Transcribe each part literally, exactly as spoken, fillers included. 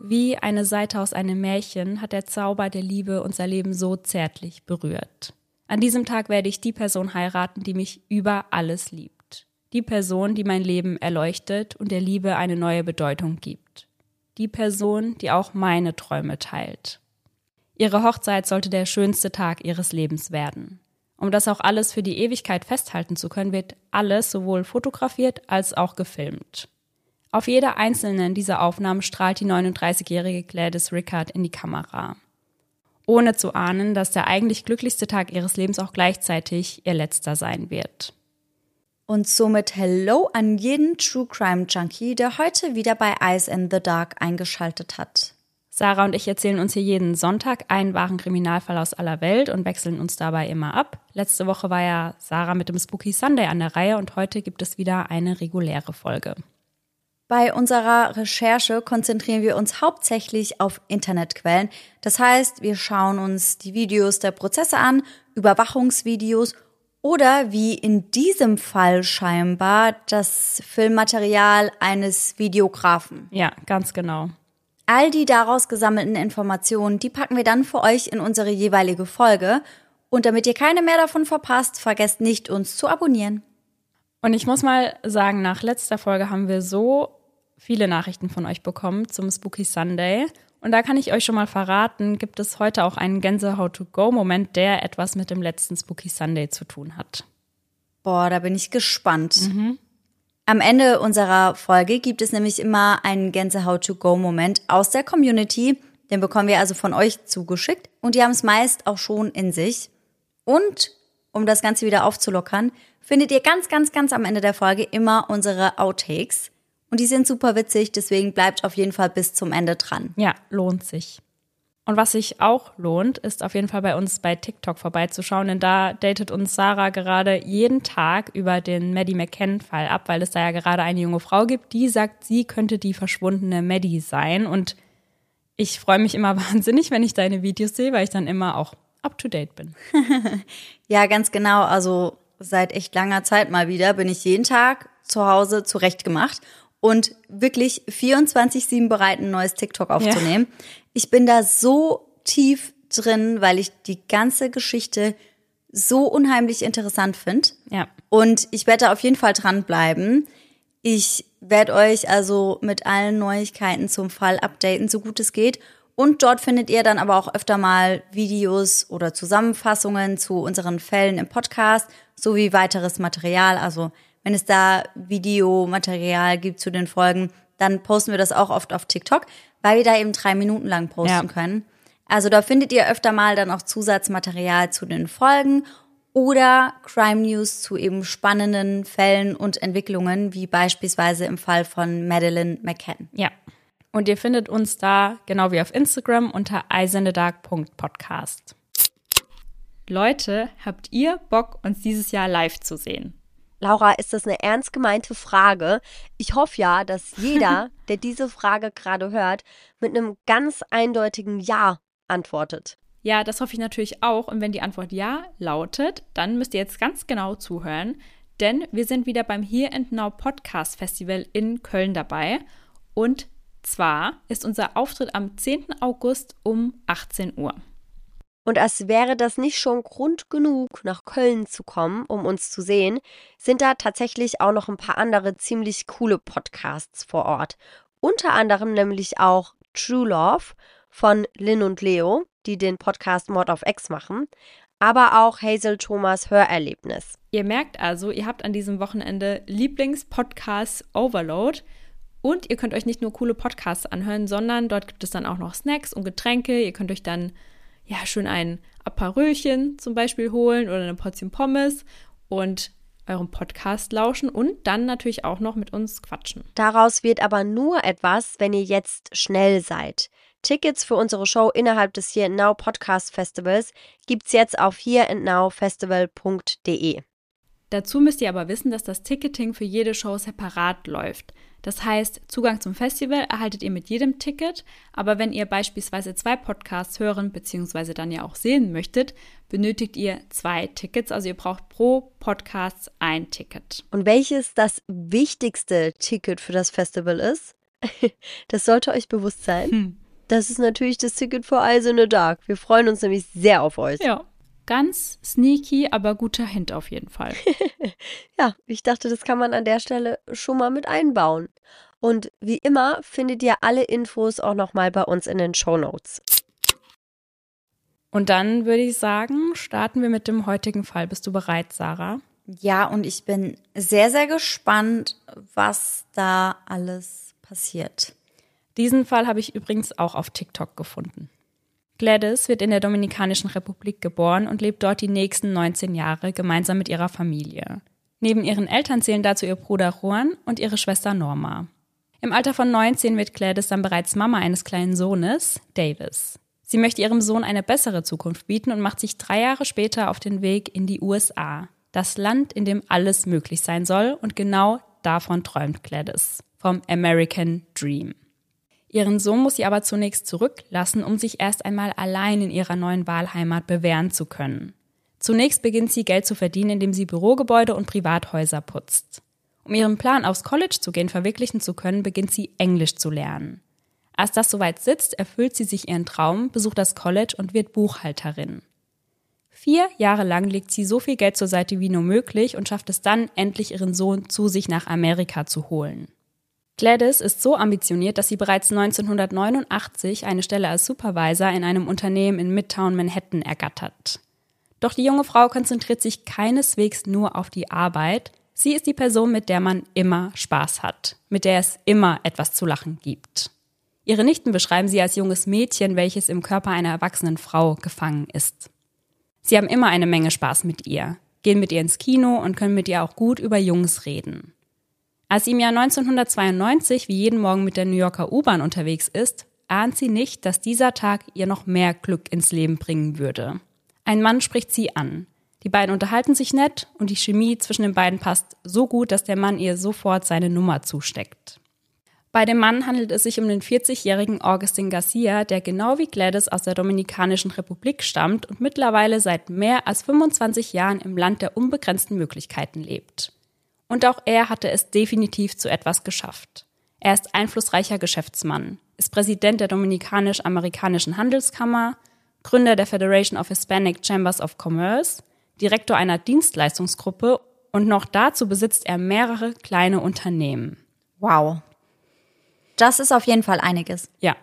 Wie eine Seite aus einem Märchen hat der Zauber der Liebe unser Leben so zärtlich berührt. An diesem Tag werde ich die Person heiraten, die mich über alles liebt. Die Person, die mein Leben erleuchtet und der Liebe eine neue Bedeutung gibt. Die Person, die auch meine Träume teilt. Ihre Hochzeit sollte der schönste Tag ihres Lebens werden. Um das auch alles für die Ewigkeit festhalten zu können, wird alles sowohl fotografiert als auch gefilmt. Auf jeder einzelnen dieser Aufnahmen strahlt die neununddreißigjährige Gladys Rickard in die Kamera. Ohne zu ahnen, dass der eigentlich glücklichste Tag ihres Lebens auch gleichzeitig ihr letzter sein wird. Und somit Hello an jeden True Crime Junkie, der heute wieder bei Eyes in the Dark eingeschaltet hat. Sarah und ich erzählen uns hier jeden Sonntag einen wahren Kriminalfall aus aller Welt und wechseln uns dabei immer ab. Letzte Woche war ja Sarah mit dem Spooky Sunday an der Reihe und heute gibt es wieder eine reguläre Folge. Bei unserer Recherche konzentrieren wir uns hauptsächlich auf Internetquellen. Das heißt, wir schauen uns die Videos der Prozesse an, Überwachungsvideos oder wie in diesem Fall scheinbar das Filmmaterial eines Videografen. Ja, ganz genau. All die daraus gesammelten Informationen, die packen wir dann für euch in unsere jeweilige Folge. Und damit ihr keine mehr davon verpasst, vergesst nicht, uns zu abonnieren. Und ich muss mal sagen, nach letzter Folge haben wir so viele Nachrichten von euch bekommen zum Spooky Sunday. Und da kann ich euch schon mal verraten, gibt es heute auch einen Gänsehaut-to-go-Moment, der etwas mit dem letzten Spooky Sunday zu tun hat. Boah, da bin ich gespannt. Mhm. Am Ende unserer Folge gibt es nämlich immer einen Gänsehaut-to-go-Moment aus der Community. Den bekommen wir also von euch zugeschickt. Und die haben es meist auch schon in sich. Und um das Ganze wieder aufzulockern, findet ihr ganz, ganz, ganz am Ende der Folge immer unsere Outtakes. Und die sind super witzig, deswegen bleibt auf jeden Fall bis zum Ende dran. Ja, lohnt sich. Und was sich auch lohnt, ist auf jeden Fall bei uns bei TikTok vorbeizuschauen, denn da datet uns Sarah gerade jeden Tag über den Maddie McCann-Fall ab, weil es da ja gerade eine junge Frau gibt, die sagt, sie könnte die verschwundene Maddie sein. Und ich freue mich immer wahnsinnig, wenn ich deine Videos sehe, weil ich dann immer auch up-to-date bin. Ja, ganz genau. Also seit echt langer Zeit mal wieder bin ich jeden Tag zu Hause zurechtgemacht und wirklich vierundzwanzig sieben bereit, ein neues TikTok aufzunehmen. Ja. Ich bin da so tief drin, weil ich die ganze Geschichte so unheimlich interessant finde. Ja. Und ich werde da auf jeden Fall dranbleiben. Ich werde euch also mit allen Neuigkeiten zum Fall updaten, so gut es geht. Und dort findet ihr dann aber auch öfter mal Videos oder Zusammenfassungen zu unseren Fällen im Podcast, sowie weiteres Material. Also wenn es da Videomaterial gibt zu den Folgen, dann posten wir das auch oft auf TikTok, weil wir da eben drei Minuten lang posten ja. können. Also da findet ihr öfter mal dann auch Zusatzmaterial zu den Folgen oder Crime News zu eben spannenden Fällen und Entwicklungen, wie beispielsweise im Fall von Madeleine McCann. Ja, und ihr findet uns da, genau wie auf Instagram, unter eisendedark punkt podcast. Leute, habt ihr Bock, uns dieses Jahr live zu sehen? Laura, ist das eine ernst gemeinte Frage? Ich hoffe ja, dass jeder, der diese Frage gerade hört, mit einem ganz eindeutigen Ja antwortet. Ja, das hoffe ich natürlich auch. Und wenn die Antwort Ja lautet, dann müsst ihr jetzt ganz genau zuhören. Denn wir sind wieder beim Here and Now Podcast Festival in Köln dabei. Und zwar ist unser Auftritt am zehnten August um achtzehn Uhr. Und als wäre das nicht schon Grund genug, nach Köln zu kommen, um uns zu sehen, sind da tatsächlich auch noch ein paar andere ziemlich coole Podcasts vor Ort. Unter anderem nämlich auch True Love von Lynn und Leo, die den Podcast Mord auf Ex machen, aber auch Hazel Thomas Hörerlebnis. Ihr merkt also, ihr habt an diesem Wochenende Lieblingspodcast Overload und ihr könnt euch nicht nur coole Podcasts anhören, sondern dort gibt es dann auch noch Snacks und Getränke. Ihr könnt euch dann ja schön ein Aperölchen zum Beispiel holen oder eine Portion Pommes und eurem Podcast lauschen und dann natürlich auch noch mit uns quatschen. Daraus wird aber nur etwas, wenn ihr jetzt schnell seid. Tickets für unsere Show innerhalb des Here and Now Podcast Festivals gibt's jetzt auf here and now festival punkt de. Dazu müsst ihr aber wissen, dass das Ticketing für jede Show separat läuft. Das heißt, Zugang zum Festival erhaltet ihr mit jedem Ticket, aber wenn ihr beispielsweise zwei Podcasts hören bzw. dann ja auch sehen möchtet, benötigt ihr zwei Tickets, also ihr braucht pro Podcast ein Ticket. Und welches das wichtigste Ticket für das Festival ist? Das sollte euch bewusst sein. Hm. Das ist natürlich das Ticket für Eyes in the Dark. Wir freuen uns nämlich sehr auf euch. Ja, ganz sneaky, aber guter Hint auf jeden Fall. Ja, ich dachte, das kann man an der Stelle schon mal mit einbauen. Und wie immer findet ihr alle Infos auch nochmal bei uns in den Shownotes. Und dann würde ich sagen, starten wir mit dem heutigen Fall. Bist du bereit, Sarah? Ja, und ich bin sehr, sehr gespannt, was da alles passiert. Diesen Fall habe ich übrigens auch auf TikTok gefunden. Gladys wird in der Dominikanischen Republik geboren und lebt dort die nächsten neunzehn Jahre gemeinsam mit ihrer Familie. Neben ihren Eltern zählen dazu ihr Bruder Juan und ihre Schwester Norma. Im Alter von neunzehn wird Gladys dann bereits Mama eines kleinen Sohnes, Davis. Sie möchte ihrem Sohn eine bessere Zukunft bieten und macht sich drei Jahre später auf den Weg in die U S A. Das Land, in dem alles möglich sein soll, und genau davon träumt Gladys. Vom American Dream. Ihren Sohn muss sie aber zunächst zurücklassen, um sich erst einmal allein in ihrer neuen Wahlheimat bewähren zu können. Zunächst beginnt sie, Geld zu verdienen, indem sie Bürogebäude und Privathäuser putzt. Um ihren Plan, aufs College zu gehen, verwirklichen zu können, beginnt sie, Englisch zu lernen. Als das soweit sitzt, erfüllt sie sich ihren Traum, besucht das College und wird Buchhalterin. Vier Jahre lang legt sie so viel Geld zur Seite wie nur möglich und schafft es dann, endlich ihren Sohn zu sich nach Amerika zu holen. Gladys ist so ambitioniert, dass sie bereits neunzehnhundertneunundachtzig eine Stelle als Supervisor in einem Unternehmen in Midtown Manhattan ergattert. Doch die junge Frau konzentriert sich keineswegs nur auf die Arbeit. Sie ist die Person, mit der man immer Spaß hat, mit der es immer etwas zu lachen gibt. Ihre Nichten beschreiben sie als junges Mädchen, welches im Körper einer erwachsenen Frau gefangen ist. Sie haben immer eine Menge Spaß mit ihr, gehen mit ihr ins Kino und können mit ihr auch gut über Jungs reden. Als sie im Jahr neunzehnhundertzweiundneunzig wie jeden Morgen mit der New Yorker U-Bahn unterwegs ist, ahnt sie nicht, dass dieser Tag ihr noch mehr Glück ins Leben bringen würde. Ein Mann spricht sie an. Die beiden unterhalten sich nett und die Chemie zwischen den beiden passt so gut, dass der Mann ihr sofort seine Nummer zusteckt. Bei dem Mann handelt es sich um den vierzigjährigen Augustin Garcia, der genau wie Gladys aus der Dominikanischen Republik stammt und mittlerweile seit mehr als fünfundzwanzig Jahren im Land der unbegrenzten Möglichkeiten lebt. Und auch er hatte es definitiv zu etwas geschafft. Er ist einflussreicher Geschäftsmann, ist Präsident der Dominikanisch-Amerikanischen Handelskammer, Gründer der Federation of Hispanic Chambers of Commerce, Direktor einer Dienstleistungsgruppe und noch dazu besitzt er mehrere kleine Unternehmen. Wow. Das ist auf jeden Fall einiges. Ja.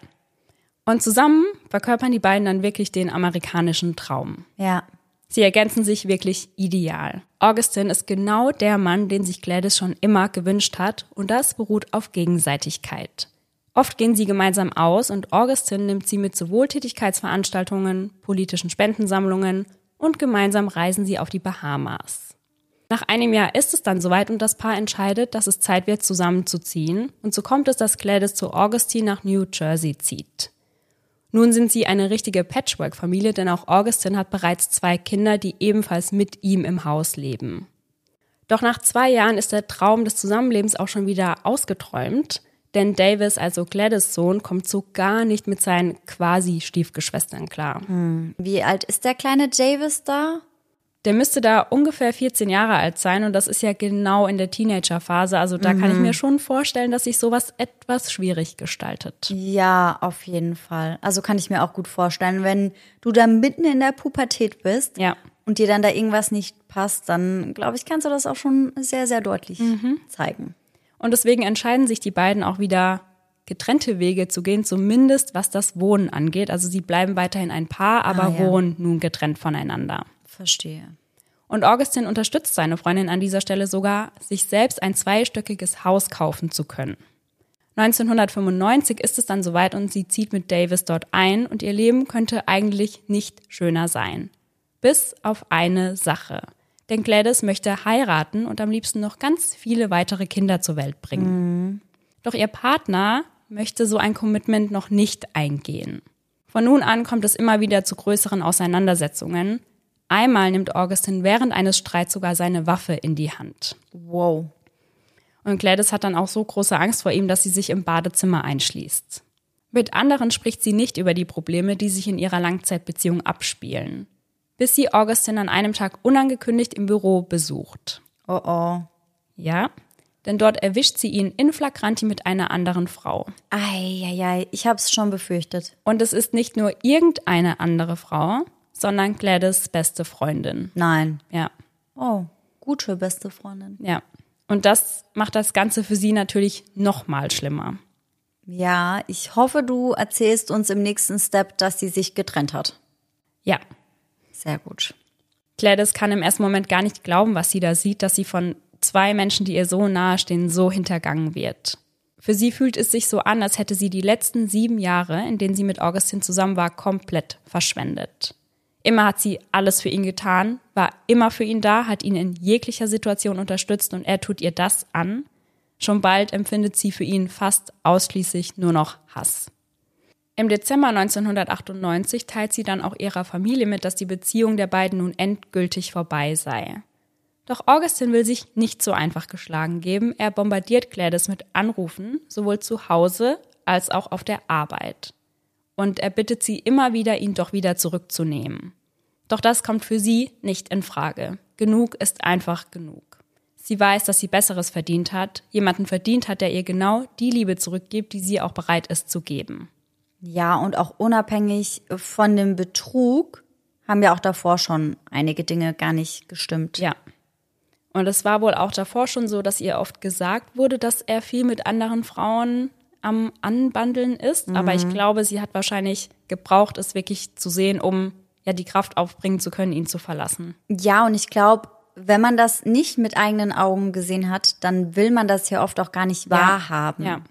Und zusammen verkörpern die beiden dann wirklich den amerikanischen Traum. Ja. Sie ergänzen sich wirklich ideal. Augustin ist genau der Mann, den sich Gladys schon immer gewünscht hat, und das beruht auf Gegenseitigkeit. Oft gehen sie gemeinsam aus und Augustin nimmt sie mit zu Wohltätigkeitsveranstaltungen, politischen Spendensammlungen und gemeinsam reisen sie auf die Bahamas. Nach einem Jahr ist es dann soweit und das Paar entscheidet, dass es Zeit wird, zusammenzuziehen. Und so kommt es, dass Gladys zu Augustin nach New Jersey zieht. Nun sind sie eine richtige Patchwork-Familie, denn auch Augustin hat bereits zwei Kinder, die ebenfalls mit ihm im Haus leben. Doch nach zwei Jahren ist der Traum des Zusammenlebens auch schon wieder ausgeträumt, denn Davis, also Gladys' Sohn, kommt so gar nicht mit seinen quasi Stiefgeschwistern klar. Hm. Wie alt ist der kleine Davis da? Der müsste da ungefähr vierzehn Jahre alt sein und das ist ja genau in der Teenagerphase. Also da mhm. kann ich mir schon vorstellen, dass sich sowas etwas schwierig gestaltet. Ja, auf jeden Fall. Also kann ich mir auch gut vorstellen, wenn du da mitten in der Pubertät bist ja. und dir dann da irgendwas nicht passt, dann glaube ich, kannst du das auch schon sehr, sehr deutlich mhm. zeigen. Und deswegen entscheiden sich die beiden auch wieder, getrennte Wege zu gehen, zumindest was das Wohnen angeht. Also sie bleiben weiterhin ein Paar, aber ah, ja. wohnen nun getrennt voneinander. Verstehe. Und Augustin unterstützt seine Freundin an dieser Stelle sogar, sich selbst ein zweistöckiges Haus kaufen zu können. neunzehnhundertfünfundneunzig ist es dann soweit und sie zieht mit Davis dort ein und ihr Leben könnte eigentlich nicht schöner sein. Bis auf eine Sache. Denn Gladys möchte heiraten und am liebsten noch ganz viele weitere Kinder zur Welt bringen. Mhm. Doch ihr Partner möchte so ein Commitment noch nicht eingehen. Von nun an kommt es immer wieder zu größeren Auseinandersetzungen. Einmal nimmt Augustin während eines Streits sogar seine Waffe in die Hand. Wow. Und Gladys hat dann auch so große Angst vor ihm, dass sie sich im Badezimmer einschließt. Mit anderen spricht sie nicht über die Probleme, die sich in ihrer Langzeitbeziehung abspielen. Bis sie Augustin an einem Tag unangekündigt im Büro besucht. Oh oh. Ja, denn dort erwischt sie ihn in flagranti mit einer anderen Frau. Eieiei, ich hab's schon befürchtet. Und es ist nicht nur irgendeine andere Frau, sondern Gladys' beste Freundin. Nein. Ja. Oh, gute beste Freundin. Ja. Und das macht das Ganze für sie natürlich noch mal schlimmer. Ja, ich hoffe, du erzählst uns im nächsten Step, dass sie sich getrennt hat. Ja. Sehr gut. Gladys kann im ersten Moment gar nicht glauben, was sie da sieht, dass sie von zwei Menschen, die ihr so nahe stehen, so hintergangen wird. Für sie fühlt es sich so an, als hätte sie die letzten sieben Jahre, in denen sie mit Augustin zusammen war, komplett verschwendet. Immer hat sie alles für ihn getan, war immer für ihn da, hat ihn in jeglicher Situation unterstützt und er tut ihr das an. Schon bald empfindet sie für ihn fast ausschließlich nur noch Hass. Im Dezember neunzehnhundertachtundneunzig teilt sie dann auch ihrer Familie mit, dass die Beziehung der beiden nun endgültig vorbei sei. Doch Augustin will sich nicht so einfach geschlagen geben. Er bombardiert Gladys mit Anrufen, sowohl zu Hause als auch auf der Arbeit. Und er bittet sie immer wieder, ihn doch wieder zurückzunehmen. Doch das kommt für sie nicht in Frage. Genug ist einfach genug. Sie weiß, dass sie Besseres verdient hat, jemanden verdient hat, der ihr genau die Liebe zurückgibt, die sie auch bereit ist zu geben. Ja, und auch unabhängig von dem Betrug haben ja auch davor schon einige Dinge gar nicht gestimmt. Ja. Und es war wohl auch davor schon so, dass ihr oft gesagt wurde, dass er viel mit anderen Frauen am Anbandeln ist. Mhm. Aber ich glaube, sie hat wahrscheinlich gebraucht, es wirklich zu sehen, um ja die Kraft aufbringen zu können, ihn zu verlassen. Ja, und ich glaube, wenn man das nicht mit eigenen Augen gesehen hat, dann will man das ja oft auch gar nicht wahrhaben. Ja.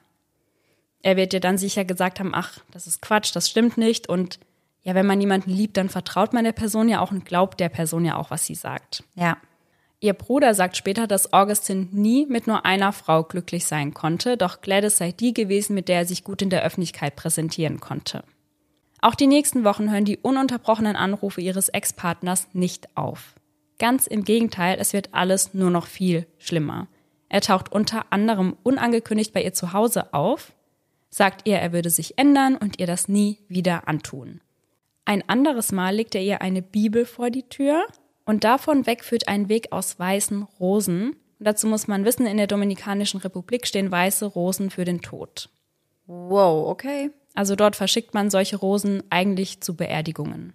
Er wird dir dann sicher gesagt haben, ach, das ist Quatsch, das stimmt nicht. Und ja, wenn man jemanden liebt, dann vertraut man der Person ja auch und glaubt der Person ja auch, was sie sagt. Ja. Ihr Bruder sagt später, dass Augustin nie mit nur einer Frau glücklich sein konnte, doch Gladys sei die gewesen, mit der er sich gut in der Öffentlichkeit präsentieren konnte. Auch die nächsten Wochen hören die ununterbrochenen Anrufe ihres Ex-Partners nicht auf. Ganz im Gegenteil, es wird alles nur noch viel schlimmer. Er taucht unter anderem unangekündigt bei ihr zu Hause auf, sagt ihr, er würde sich ändern und ihr das nie wieder antun. Ein anderes Mal legt er ihr eine Bibel vor die Tür und davon weg führt ein Weg aus weißen Rosen. Und dazu muss man wissen, in der Dominikanischen Republik stehen weiße Rosen für den Tod. Wow, okay. Also dort verschickt man solche Rosen eigentlich zu Beerdigungen.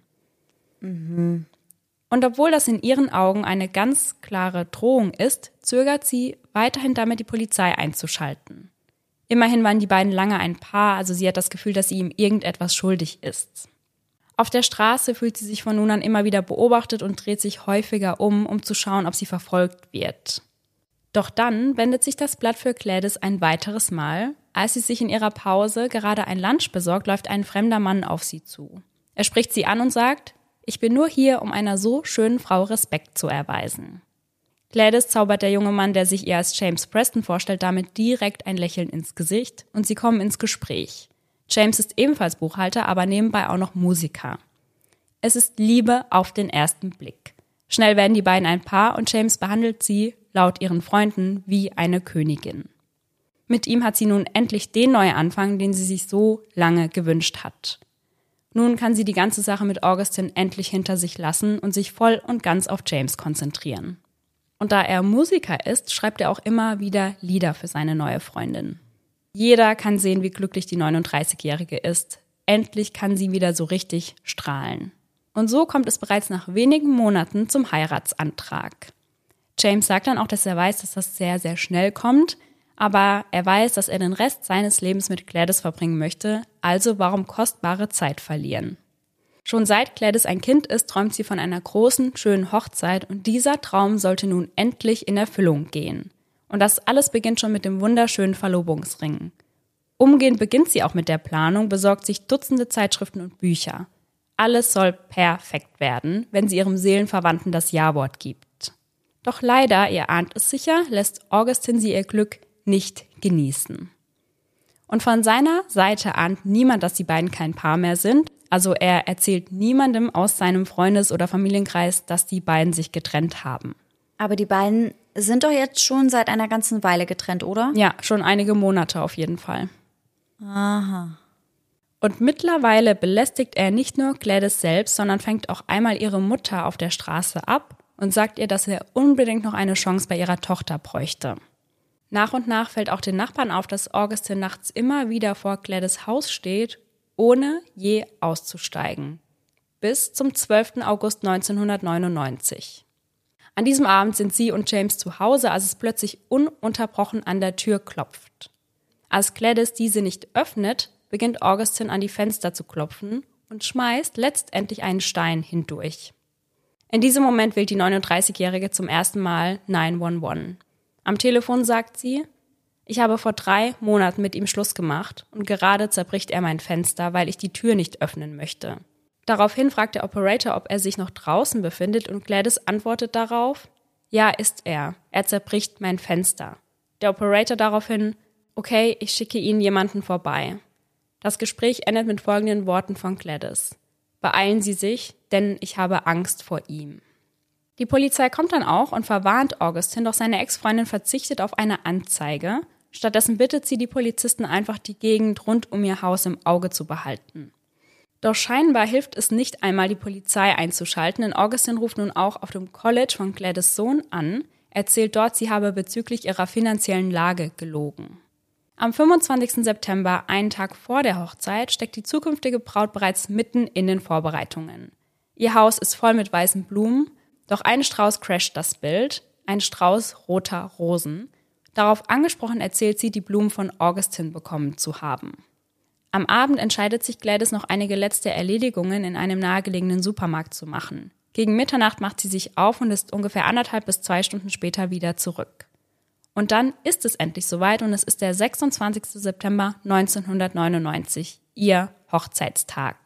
Mhm. Und obwohl das in ihren Augen eine ganz klare Drohung ist, zögert sie weiterhin damit, die Polizei einzuschalten. Immerhin waren die beiden lange ein Paar, also sie hat das Gefühl, dass sie ihm irgendetwas schuldig ist. Auf der Straße fühlt sie sich von nun an immer wieder beobachtet und dreht sich häufiger um, um zu schauen, ob sie verfolgt wird. Doch dann wendet sich das Blatt für Gladys ein weiteres Mal. Als sie sich in ihrer Pause gerade ein Lunch besorgt, läuft ein fremder Mann auf sie zu. Er spricht sie an und sagt, ich bin nur hier, um einer so schönen Frau Respekt zu erweisen. Gladys zaubert der junge Mann, der sich ihr als James Preston vorstellt, damit direkt ein Lächeln ins Gesicht und sie kommen ins Gespräch. James ist ebenfalls Buchhalter, aber nebenbei auch noch Musiker. Es ist Liebe auf den ersten Blick. Schnell werden die beiden ein Paar und James behandelt sie, laut ihren Freunden, wie eine Königin. Mit ihm hat sie nun endlich den Neuanfang, den sie sich so lange gewünscht hat. Nun kann sie die ganze Sache mit Augustin endlich hinter sich lassen und sich voll und ganz auf James konzentrieren. Und da er Musiker ist, schreibt er auch immer wieder Lieder für seine neue Freundin. Jeder kann sehen, wie glücklich die neununddreißigjährige ist. Endlich kann sie wieder so richtig strahlen. Und so kommt es bereits nach wenigen Monaten zum Heiratsantrag. James sagt dann auch, dass er weiß, dass das sehr, sehr schnell kommt, aber er weiß, dass er den Rest seines Lebens mit Gladys verbringen möchte, also warum kostbare Zeit verlieren. Schon seit Gladys ein Kind ist, träumt sie von einer großen, schönen Hochzeit und dieser Traum sollte nun endlich in Erfüllung gehen. Und das alles beginnt schon mit dem wunderschönen Verlobungsring. Umgehend beginnt sie auch mit der Planung, besorgt sich Dutzende Zeitschriften und Bücher. Alles soll perfekt werden, wenn sie ihrem Seelenverwandten das Ja-Wort gibt. Doch leider, ihr ahnt es sicher, lässt Augustin sie ihr Glück nicht genießen. Und von seiner Seite ahnt niemand, dass die beiden kein Paar mehr sind. Also er erzählt niemandem aus seinem Freundes- oder Familienkreis, dass die beiden sich getrennt haben. Aber die beiden sind doch jetzt schon seit einer ganzen Weile getrennt, oder? Ja, schon einige Monate auf jeden Fall. Aha. Und mittlerweile belästigt er nicht nur Gladys selbst, sondern fängt auch einmal ihre Mutter auf der Straße ab und sagt ihr, dass er unbedingt noch eine Chance bei ihrer Tochter bräuchte. Nach und nach fällt auch den Nachbarn auf, dass Augustin nachts immer wieder vor Gladys' Haus steht, ohne je auszusteigen. Bis zum zwölften August neunzehnhundertneunundneunzig. An diesem Abend sind sie und James zu Hause, als es plötzlich ununterbrochen an der Tür klopft. Als Gladys diese nicht öffnet, beginnt Augustin an die Fenster zu klopfen und schmeißt letztendlich einen Stein hindurch. In diesem Moment wählt die neununddreißigjährige zum ersten Mal neun eins eins. Am Telefon sagt sie: Ich habe vor drei Monaten mit ihm Schluss gemacht und gerade zerbricht er mein Fenster, weil ich die Tür nicht öffnen möchte. Daraufhin fragt der Operator, ob er sich noch draußen befindet, und Gladys antwortet darauf: Ja, ist er. Er zerbricht mein Fenster. Der Operator daraufhin: Okay, ich schicke Ihnen jemanden vorbei. Das Gespräch endet mit folgenden Worten von Gladys: Beeilen Sie sich, denn ich habe Angst vor ihm. Die Polizei kommt dann auch und verwarnt Augustin, doch seine Ex-Freundin verzichtet auf eine Anzeige. Stattdessen bittet sie die Polizisten einfach, die Gegend rund um ihr Haus im Auge zu behalten. Doch scheinbar hilft es nicht einmal, die Polizei einzuschalten, denn Augustin ruft nun auch auf dem College von Gladys' Sohn an, erzählt dort, sie habe bezüglich ihrer finanziellen Lage gelogen. Am fünfundzwanzigsten September, einen Tag vor der Hochzeit, steckt die zukünftige Braut bereits mitten in den Vorbereitungen. Ihr Haus ist voll mit weißen Blumen, doch ein Strauß crasht das Bild, ein Strauß roter Rosen. Darauf angesprochen erzählt sie, die Blumen von Augustin bekommen zu haben. Am Abend entscheidet sich Gladys, noch einige letzte Erledigungen in einem nahegelegenen Supermarkt zu machen. Gegen Mitternacht macht sie sich auf und ist ungefähr anderthalb bis zwei Stunden später wieder zurück. Und dann ist es endlich soweit und es ist der sechsundzwanzigsten September neunzehnhundertneunundneunzig, ihr Hochzeitstag.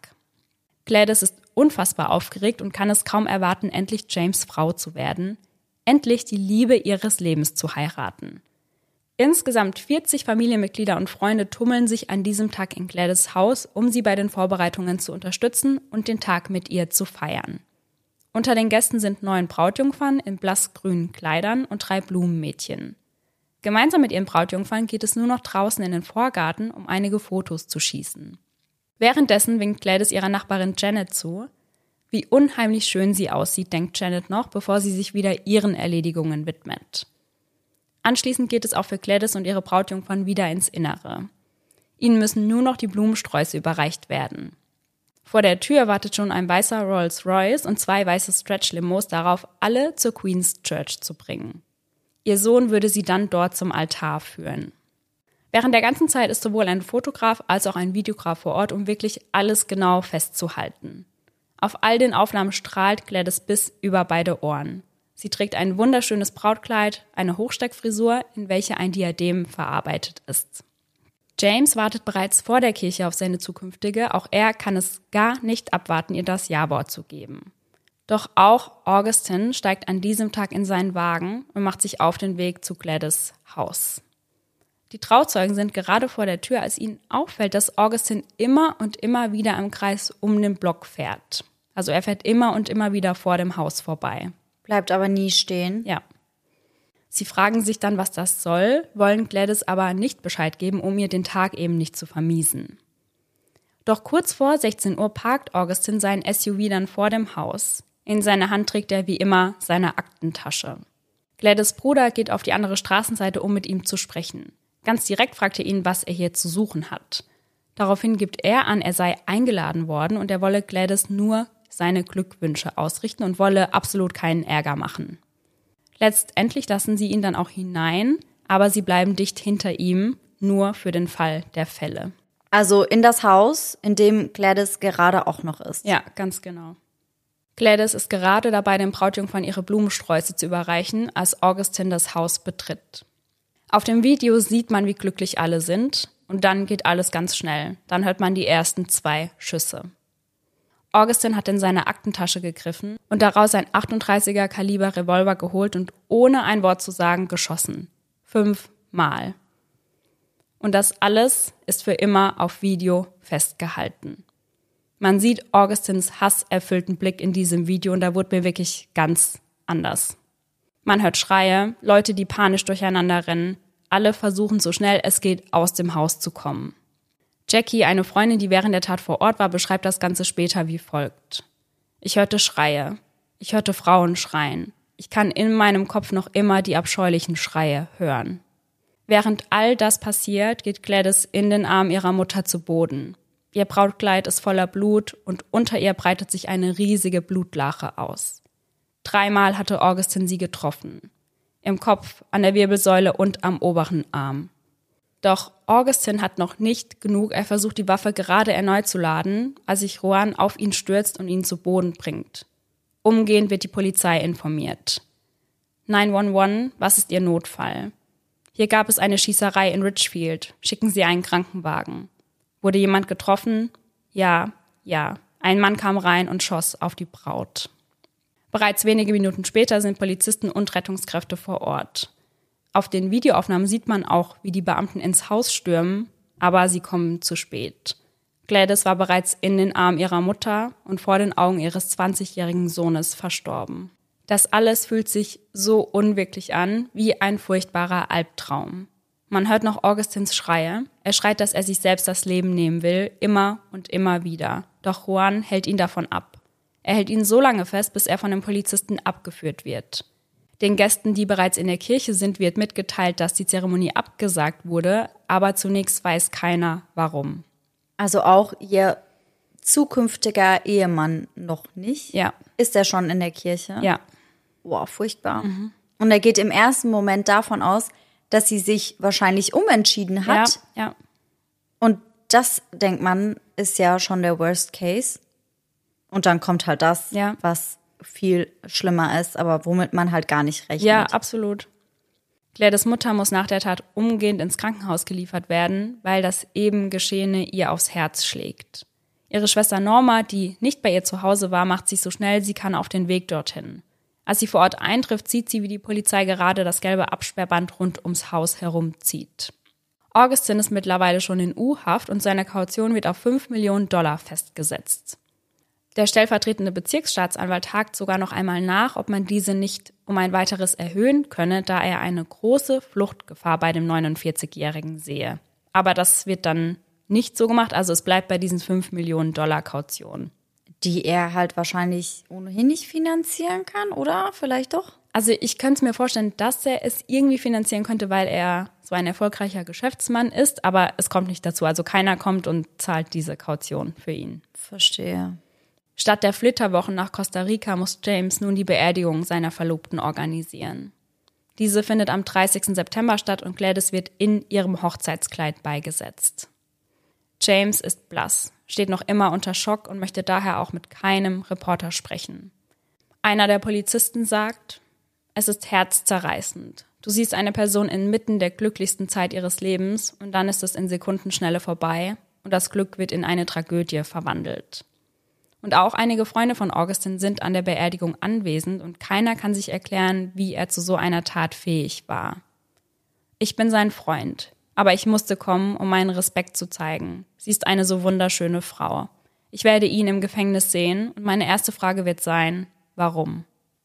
Gladys ist unfassbar aufgeregt und kann es kaum erwarten, endlich James' Frau zu werden, endlich die Liebe ihres Lebens zu heiraten. Insgesamt vierzig Familienmitglieder und Freunde tummeln sich an diesem Tag in Gladys' Haus, um sie bei den Vorbereitungen zu unterstützen und den Tag mit ihr zu feiern. Unter den Gästen sind neun Brautjungfern in blassgrünen Kleidern und drei Blumenmädchen. Gemeinsam mit ihren Brautjungfern geht es nur noch draußen in den Vorgarten, um einige Fotos zu schießen. Währenddessen winkt Gladys ihrer Nachbarin Janet zu. Wie unheimlich schön sie aussieht, denkt Janet noch, bevor sie sich wieder ihren Erledigungen widmet. Anschließend geht es auch für Gladys und ihre Brautjungfern wieder ins Innere. Ihnen müssen nur noch die Blumensträuße überreicht werden. Vor der Tür wartet schon ein weißer Rolls-Royce und zwei weiße Stretch-Limos darauf, alle zur Queen's Church zu bringen. Ihr Sohn würde sie dann dort zum Altar führen. Während der ganzen Zeit ist sowohl ein Fotograf als auch ein Videograf vor Ort, um wirklich alles genau festzuhalten. Auf all den Aufnahmen strahlt Gladys bis über beide Ohren. Sie trägt ein wunderschönes Brautkleid, eine Hochsteckfrisur, in welche ein Diadem verarbeitet ist. James wartet bereits vor der Kirche auf seine zukünftige, auch er kann es gar nicht abwarten, ihr das Ja-Wort zu geben. Doch auch Augustin steigt an diesem Tag in seinen Wagen und macht sich auf den Weg zu Gladys' Haus. Die Trauzeugen sind gerade vor der Tür, als ihnen auffällt, dass Augustin immer und immer wieder im Kreis um den Block fährt. Also er fährt immer und immer wieder vor dem Haus vorbei. Bleibt aber nie stehen. Ja. Sie fragen sich dann, was das soll, wollen Gladys aber nicht Bescheid geben, um ihr den Tag eben nicht zu vermiesen. Doch kurz vor sechzehn Uhr parkt Augustin seinen S U V dann vor dem Haus. In seiner Hand trägt er wie immer seine Aktentasche. Gladys' Bruder geht auf die andere Straßenseite, um mit ihm zu sprechen. Ganz direkt fragt er ihn, was er hier zu suchen hat. Daraufhin gibt er an, er sei eingeladen worden und er wolle Gladys nur seine Glückwünsche ausrichten und wolle absolut keinen Ärger machen. Letztendlich lassen sie ihn dann auch hinein, aber sie bleiben dicht hinter ihm, nur für den Fall der Fälle. Also in das Haus, in dem Gladys gerade auch noch ist. Ja, ganz genau. Gladys ist gerade dabei, den Brautjungfern ihre Blumensträuße zu überreichen, als Augustin das Haus betritt. Auf dem Video sieht man, wie glücklich alle sind, und dann geht alles ganz schnell. Dann hört man die ersten zwei Schüsse. Augustin hat in seine Aktentasche gegriffen und daraus ein achtunddreißiger Kaliber Revolver geholt und ohne ein Wort zu sagen geschossen. Fünfmal. Und das alles ist für immer auf Video festgehalten. Man sieht Augustins hasserfüllten Blick in diesem Video und da wurde mir wirklich ganz anders. Man hört Schreie, Leute, die panisch durcheinander rennen. Alle versuchen so schnell es geht, aus dem Haus zu kommen. Jackie, eine Freundin, die während der Tat vor Ort war, beschreibt das Ganze später wie folgt. Ich hörte Schreie. Ich hörte Frauen schreien. Ich kann in meinem Kopf noch immer die abscheulichen Schreie hören. Während all das passiert, geht Gladys in den Arm ihrer Mutter zu Boden. Ihr Brautkleid ist voller Blut und unter ihr breitet sich eine riesige Blutlache aus. Dreimal hatte Augustin sie getroffen. Im Kopf, an der Wirbelsäule und am oberen Arm. Doch Augustin hat noch nicht genug. Er versucht, die Waffe gerade erneut zu laden, als sich Juan auf ihn stürzt und ihn zu Boden bringt. Umgehend wird die Polizei informiert. neun eins eins, was ist Ihr Notfall? Hier gab es eine Schießerei in Richfield. Schicken Sie einen Krankenwagen. Wurde jemand getroffen? Ja, ja. Ein Mann kam rein und schoss auf die Braut. Bereits wenige Minuten später sind Polizisten und Rettungskräfte vor Ort. Auf den Videoaufnahmen sieht man auch, wie die Beamten ins Haus stürmen, aber sie kommen zu spät. Gladys war bereits in den Armen ihrer Mutter und vor den Augen ihres zwanzigjährigen Sohnes verstorben. Das alles fühlt sich so unwirklich an, wie ein furchtbarer Albtraum. Man hört noch Augustins Schreie. Er schreit, dass er sich selbst das Leben nehmen will, immer und immer wieder. Doch Juan hält ihn davon ab. Er hält ihn so lange fest, bis er von den Polizisten abgeführt wird. Den Gästen, die bereits in der Kirche sind, wird mitgeteilt, dass die Zeremonie abgesagt wurde, aber zunächst weiß keiner, warum. Also auch ihr zukünftiger Ehemann noch nicht? Ja. Ist er schon in der Kirche? Ja. Boah, furchtbar. Mhm. Und er geht im ersten Moment davon aus, dass sie sich wahrscheinlich umentschieden hat. Ja, ja. Und das, denkt man, ist ja schon der Worst Case. Und dann kommt halt das, ja. was viel schlimmer ist, aber womit man halt gar nicht rechnet. Ja, absolut. Gladys Mutter muss nach der Tat umgehend ins Krankenhaus geliefert werden, weil das eben Geschehene ihr aufs Herz schlägt. Ihre Schwester Norma, die nicht bei ihr zu Hause war, macht sich so schnell sie kann auf den Weg dorthin. Als sie vor Ort eintrifft, sieht sie, wie die Polizei gerade das gelbe Absperrband rund ums Haus herumzieht. Augustin ist mittlerweile schon in U-Haft und seine Kaution wird auf fünf Millionen Dollar festgesetzt. Der stellvertretende Bezirksstaatsanwalt hakt sogar noch einmal nach, ob man diese nicht um ein weiteres erhöhen könne, da er eine große Fluchtgefahr bei dem neunundvierzigjährigen sehe. Aber das wird dann nicht so gemacht, also es bleibt bei diesen fünf Millionen Dollar Kaution. Die er halt wahrscheinlich ohnehin nicht finanzieren kann, oder? Vielleicht doch? Also ich könnte mir vorstellen, dass er es irgendwie finanzieren könnte, weil er so ein erfolgreicher Geschäftsmann ist, aber es kommt nicht dazu. Also keiner kommt und zahlt diese Kaution für ihn. Verstehe. Statt der Flitterwochen nach Costa Rica muss James nun die Beerdigung seiner Verlobten organisieren. Diese findet am dreißigsten September statt und Gladys wird in ihrem Hochzeitskleid beigesetzt. James ist blass, steht noch immer unter Schock und möchte daher auch mit keinem Reporter sprechen. Einer der Polizisten sagt, es ist herzzerreißend. Du siehst eine Person inmitten der glücklichsten Zeit ihres Lebens und dann ist es in Sekundenschnelle vorbei und das Glück wird in eine Tragödie verwandelt. Und auch einige Freunde von Augustin sind an der Beerdigung anwesend und keiner kann sich erklären, wie er zu so einer Tat fähig war. Ich bin sein Freund, aber ich musste kommen, um meinen Respekt zu zeigen. Sie ist eine so wunderschöne Frau. Ich werde ihn im Gefängnis sehen und meine erste Frage wird sein, warum?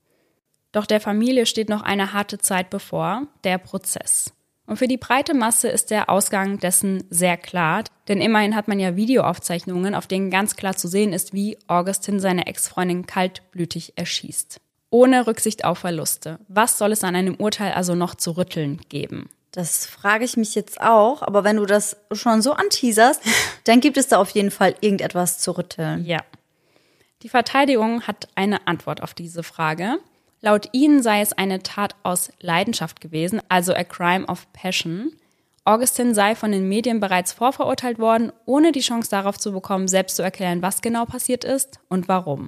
Doch der Familie steht noch eine harte Zeit bevor, der Prozess. Und für die breite Masse ist der Ausgang dessen sehr klar, denn immerhin hat man ja Videoaufzeichnungen, auf denen ganz klar zu sehen ist, wie Augustin seine Ex-Freundin kaltblütig erschießt. Ohne Rücksicht auf Verluste. Was soll es an einem Urteil also noch zu rütteln geben? Das frage ich mich jetzt auch, aber wenn du das schon so anteaserst, dann gibt es da auf jeden Fall irgendetwas zu rütteln. Ja. Die Verteidigung hat eine Antwort auf diese Frage. Laut ihnen sei es eine Tat aus Leidenschaft gewesen, also a crime of passion. Augustin sei von den Medien bereits vorverurteilt worden, ohne die Chance darauf zu bekommen, selbst zu erklären, was genau passiert ist und warum.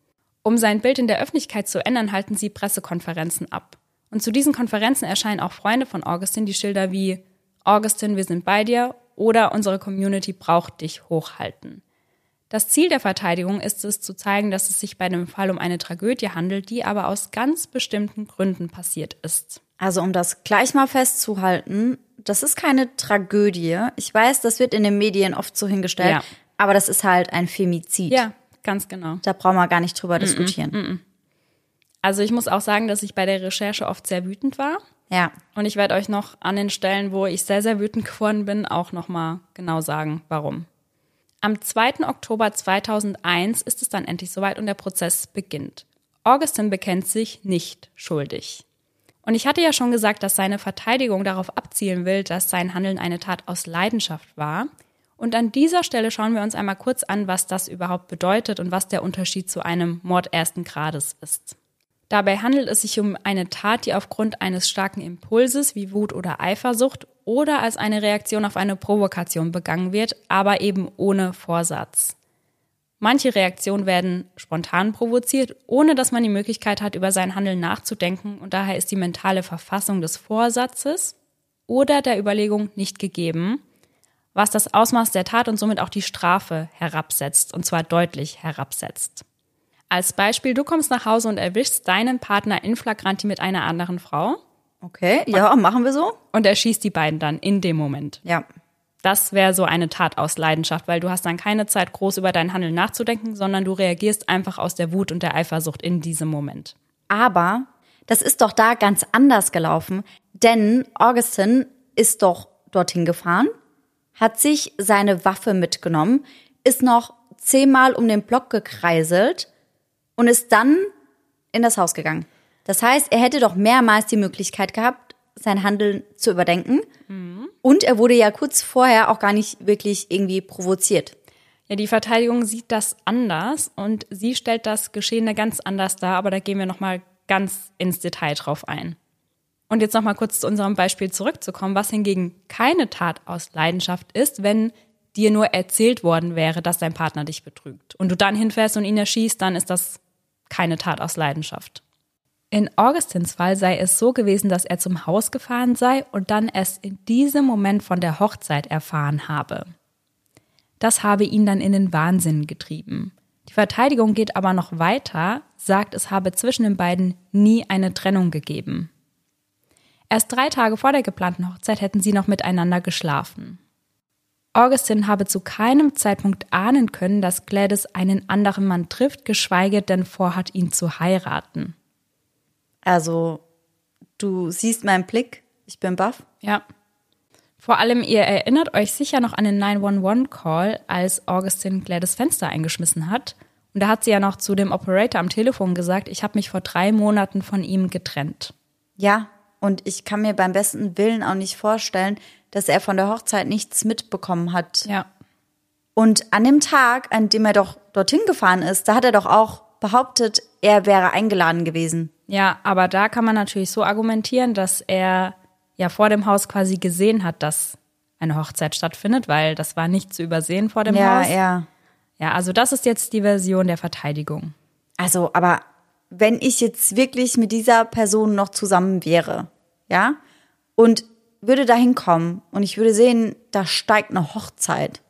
Um sein Bild in der Öffentlichkeit zu ändern, halten sie Pressekonferenzen ab. Und zu diesen Konferenzen erscheinen auch Freunde von Augustin, die Schilder wie Augustin, wir sind bei dir oder unsere Community braucht dich hochhalten. Das Ziel der Verteidigung ist es, zu zeigen, dass es sich bei dem Fall um eine Tragödie handelt, die aber aus ganz bestimmten Gründen passiert ist. Also um das gleich mal festzuhalten, das ist keine Tragödie. Ich weiß, das wird in den Medien oft so hingestellt, ja. aber das ist halt ein Femizid. Ja, ganz genau. Da brauchen wir gar nicht drüber Mm-mm, diskutieren. Mm-mm. Also ich muss auch sagen, dass ich bei der Recherche oft sehr wütend war. Ja. Und ich werde euch noch an den Stellen, wo ich sehr, sehr wütend geworden bin, auch nochmal genau sagen, warum. Am zweiten Oktober zweitausendeins ist es dann endlich soweit und der Prozess beginnt. Augustin bekennt sich nicht schuldig. Und ich hatte ja schon gesagt, dass seine Verteidigung darauf abzielen will, dass sein Handeln eine Tat aus Leidenschaft war. Und an dieser Stelle schauen wir uns einmal kurz an, was das überhaupt bedeutet und was der Unterschied zu einem Mord ersten Grades ist. Dabei handelt es sich um eine Tat, die aufgrund eines starken Impulses wie Wut oder Eifersucht oder als eine Reaktion auf eine Provokation begangen wird, aber eben ohne Vorsatz. Manche Reaktionen werden spontan provoziert, ohne dass man die Möglichkeit hat, über sein Handeln nachzudenken, und daher ist die mentale Verfassung des Vorsatzes oder der Überlegung nicht gegeben, was das Ausmaß der Tat und somit auch die Strafe herabsetzt, und zwar deutlich herabsetzt. Als Beispiel, du kommst nach Hause und erwischst deinen Partner in flagranti mit einer anderen Frau. Okay, ja, machen wir so. Und erschießt die beiden dann in dem Moment. Ja. Das wäre so eine Tat aus Leidenschaft, weil du hast dann keine Zeit, groß über dein Handeln nachzudenken, sondern du reagierst einfach aus der Wut und der Eifersucht in diesem Moment. Aber das ist doch da ganz anders gelaufen, denn Augustin ist doch dorthin gefahren, hat sich seine Waffe mitgenommen, ist noch zehnmal um den Block gekreiselt und ist dann in das Haus gegangen. Das heißt, er hätte doch mehrmals die Möglichkeit gehabt, sein Handeln zu überdenken. Mhm. Und er wurde ja kurz vorher auch gar nicht wirklich irgendwie provoziert. Ja, die Verteidigung sieht das anders und sie stellt das Geschehene ganz anders dar, aber da gehen wir nochmal ganz ins Detail drauf ein. Und jetzt nochmal kurz zu unserem Beispiel zurückzukommen, was hingegen keine Tat aus Leidenschaft ist, wenn dir nur erzählt worden wäre, dass dein Partner dich betrügt und du dann hinfährst und ihn erschießt, dann ist das keine Tat aus Leidenschaft. In Augustins Fall sei es so gewesen, dass er zum Haus gefahren sei und dann erst in diesem Moment von der Hochzeit erfahren habe. Das habe ihn dann in den Wahnsinn getrieben. Die Verteidigung geht aber noch weiter, sagt, es habe zwischen den beiden nie eine Trennung gegeben. Erst drei Tage vor der geplanten Hochzeit hätten sie noch miteinander geschlafen. Augustin habe zu keinem Zeitpunkt ahnen können, dass Gladys einen anderen Mann trifft, geschweige denn vorhat, ihn zu heiraten. Also, du siehst meinen Blick, ich bin baff. Ja. Vor allem, ihr erinnert euch sicher noch an den neun eins eins Call, als Augustin Gladys Fenster eingeschmissen hat. Und da hat sie ja noch zu dem Operator am Telefon gesagt, ich habe mich vor drei Monaten von ihm getrennt. Ja, und ich kann mir beim besten Willen auch nicht vorstellen, dass er von der Hochzeit nichts mitbekommen hat. Ja. Und an dem Tag, an dem er doch dorthin gefahren ist, da hat er doch auch behauptet, er wäre eingeladen gewesen. Ja, aber da kann man natürlich so argumentieren, dass er ja vor dem Haus quasi gesehen hat, dass eine Hochzeit stattfindet, weil das war nicht zu übersehen vor dem ja, Haus. Ja, ja. Ja, also das ist jetzt die Version der Verteidigung. Also, aber wenn ich jetzt wirklich mit dieser Person noch zusammen wäre, ja, und würde da hinkommen und ich würde sehen, da steigt eine Hochzeit,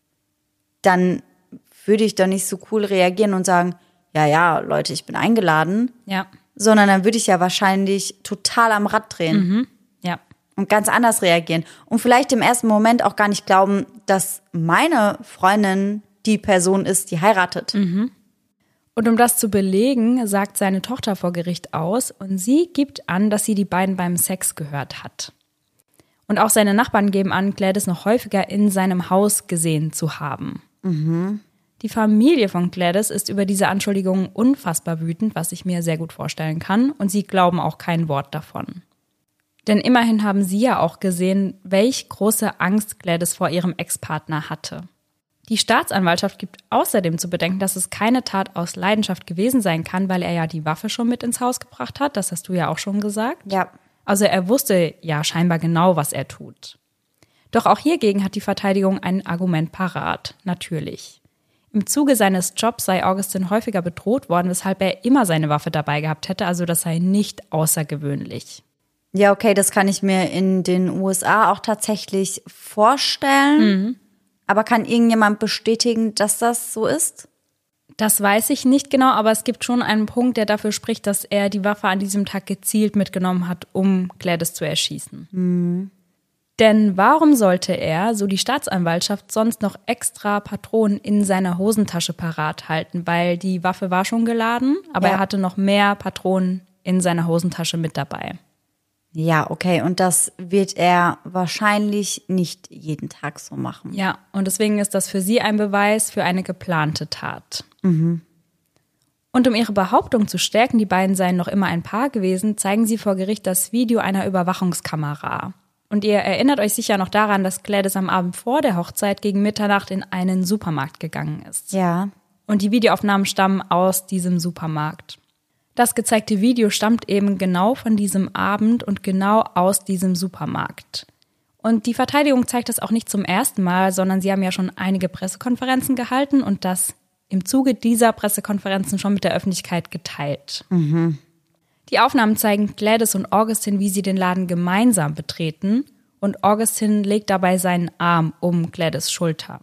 dann würde ich doch nicht so cool reagieren und sagen, ja, ja, Leute, ich bin eingeladen. Ja. Sondern dann würde ich ja wahrscheinlich total am Rad drehen. Mhm. Ja. Und ganz anders reagieren. Und vielleicht im ersten Moment auch gar nicht glauben, dass meine Freundin die Person ist, die heiratet. Mhm. Und um das zu belegen, sagt seine Tochter vor Gericht aus und sie gibt an, dass sie die beiden beim Sex gehört hat. Und auch seine Nachbarn geben an, Gladys noch häufiger in seinem Haus gesehen zu haben. Mhm. Die Familie von Gladys ist über diese Anschuldigungen unfassbar wütend, was ich mir sehr gut vorstellen kann, und sie glauben auch kein Wort davon. Denn immerhin haben sie ja auch gesehen, welch große Angst Gladys vor ihrem Ex-Partner hatte. Die Staatsanwaltschaft gibt außerdem zu bedenken, dass es keine Tat aus Leidenschaft gewesen sein kann, weil er ja die Waffe schon mit ins Haus gebracht hat, das hast du ja auch schon gesagt. Ja. Also er wusste ja scheinbar genau, was er tut. Doch auch hiergegen hat die Verteidigung ein Argument parat, natürlich. Im Zuge seines Jobs sei Augustin häufiger bedroht worden, weshalb er immer seine Waffe dabei gehabt hätte, also das sei nicht außergewöhnlich. Ja, okay, das kann ich mir in den U S A auch tatsächlich vorstellen. Mhm. Aber kann irgendjemand bestätigen, dass das so ist? Das weiß ich nicht genau, aber es gibt schon einen Punkt, der dafür spricht, dass er die Waffe an diesem Tag gezielt mitgenommen hat, um Gladys zu erschießen. Mhm. Denn warum sollte er, so die Staatsanwaltschaft, sonst noch extra Patronen in seiner Hosentasche parat halten? Weil die Waffe war schon geladen, aber ja. er hatte noch mehr Patronen in seiner Hosentasche mit dabei. Ja, okay, und das wird er wahrscheinlich nicht jeden Tag so machen. Ja, und deswegen ist das für sie ein Beweis für eine geplante Tat. Mhm. Und um ihre Behauptung zu stärken, die beiden seien noch immer ein Paar gewesen, zeigen sie vor Gericht das Video einer Überwachungskamera. Und ihr erinnert euch sicher noch daran, dass Gladys am Abend vor der Hochzeit gegen Mitternacht in einen Supermarkt gegangen ist. Ja. Und die Videoaufnahmen stammen aus diesem Supermarkt. Das gezeigte Video stammt eben genau von diesem Abend und genau aus diesem Supermarkt. Und die Verteidigung zeigt das auch nicht zum ersten Mal, sondern sie haben ja schon einige Pressekonferenzen gehalten und das im Zuge dieser Pressekonferenzen schon mit der Öffentlichkeit geteilt. Mhm. Die Aufnahmen zeigen Gladys und Augustin, wie sie den Laden gemeinsam betreten und Augustin legt dabei seinen Arm um Gladys Schulter.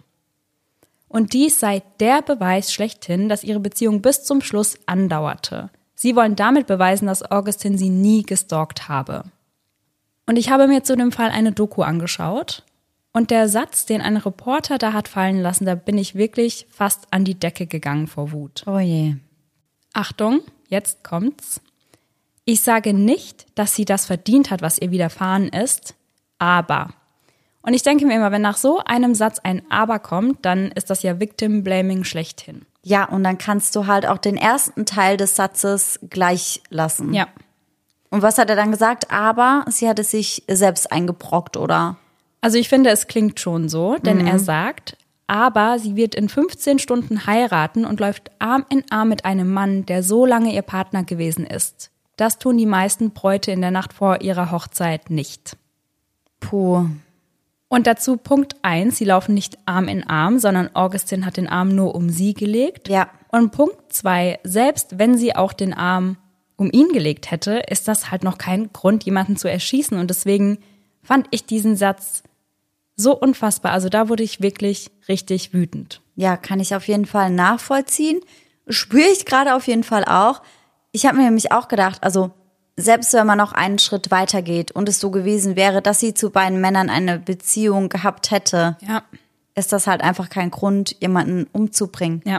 Und dies sei der Beweis schlechthin, dass ihre Beziehung bis zum Schluss andauerte. Sie wollen damit beweisen, dass Augustin sie nie gestalkt habe. Und ich habe mir zu dem Fall eine Doku angeschaut. Und der Satz, den ein Reporter da hat fallen lassen, da bin ich wirklich fast an die Decke gegangen vor Wut. Oh je. Achtung, jetzt kommt's. Ich sage nicht, dass sie das verdient hat, was ihr widerfahren ist, aber. Und ich denke mir immer, wenn nach so einem Satz ein Aber kommt, dann ist das ja Victim Blaming schlechthin. Ja, und dann kannst du halt auch den ersten Teil des Satzes gleich lassen. Ja. Und was hat er dann gesagt? Aber sie hat es sich selbst eingebrockt, oder? Also ich finde, es klingt schon so, denn mhm. er sagt, aber sie wird in fünfzehn Stunden heiraten und läuft Arm in Arm mit einem Mann, der so lange ihr Partner gewesen ist. Das tun die meisten Bräute in der Nacht vor ihrer Hochzeit nicht. Puh. Und dazu Punkt eins, sie laufen nicht Arm in Arm, sondern Augustin hat den Arm nur um sie gelegt. Ja. Und Punkt zwei, selbst wenn sie auch den Arm um ihn gelegt hätte, ist das halt noch kein Grund, jemanden zu erschießen. Und deswegen fand ich diesen Satz so unfassbar. Also da wurde ich wirklich richtig wütend. Ja, kann ich auf jeden Fall nachvollziehen. Spüre ich gerade auf jeden Fall auch. Ich habe mir nämlich auch gedacht, also selbst wenn man noch einen Schritt weiter geht und es so gewesen wäre, dass sie zu beiden Männern eine Beziehung gehabt hätte, ja. ist das halt einfach kein Grund, jemanden umzubringen. Ja.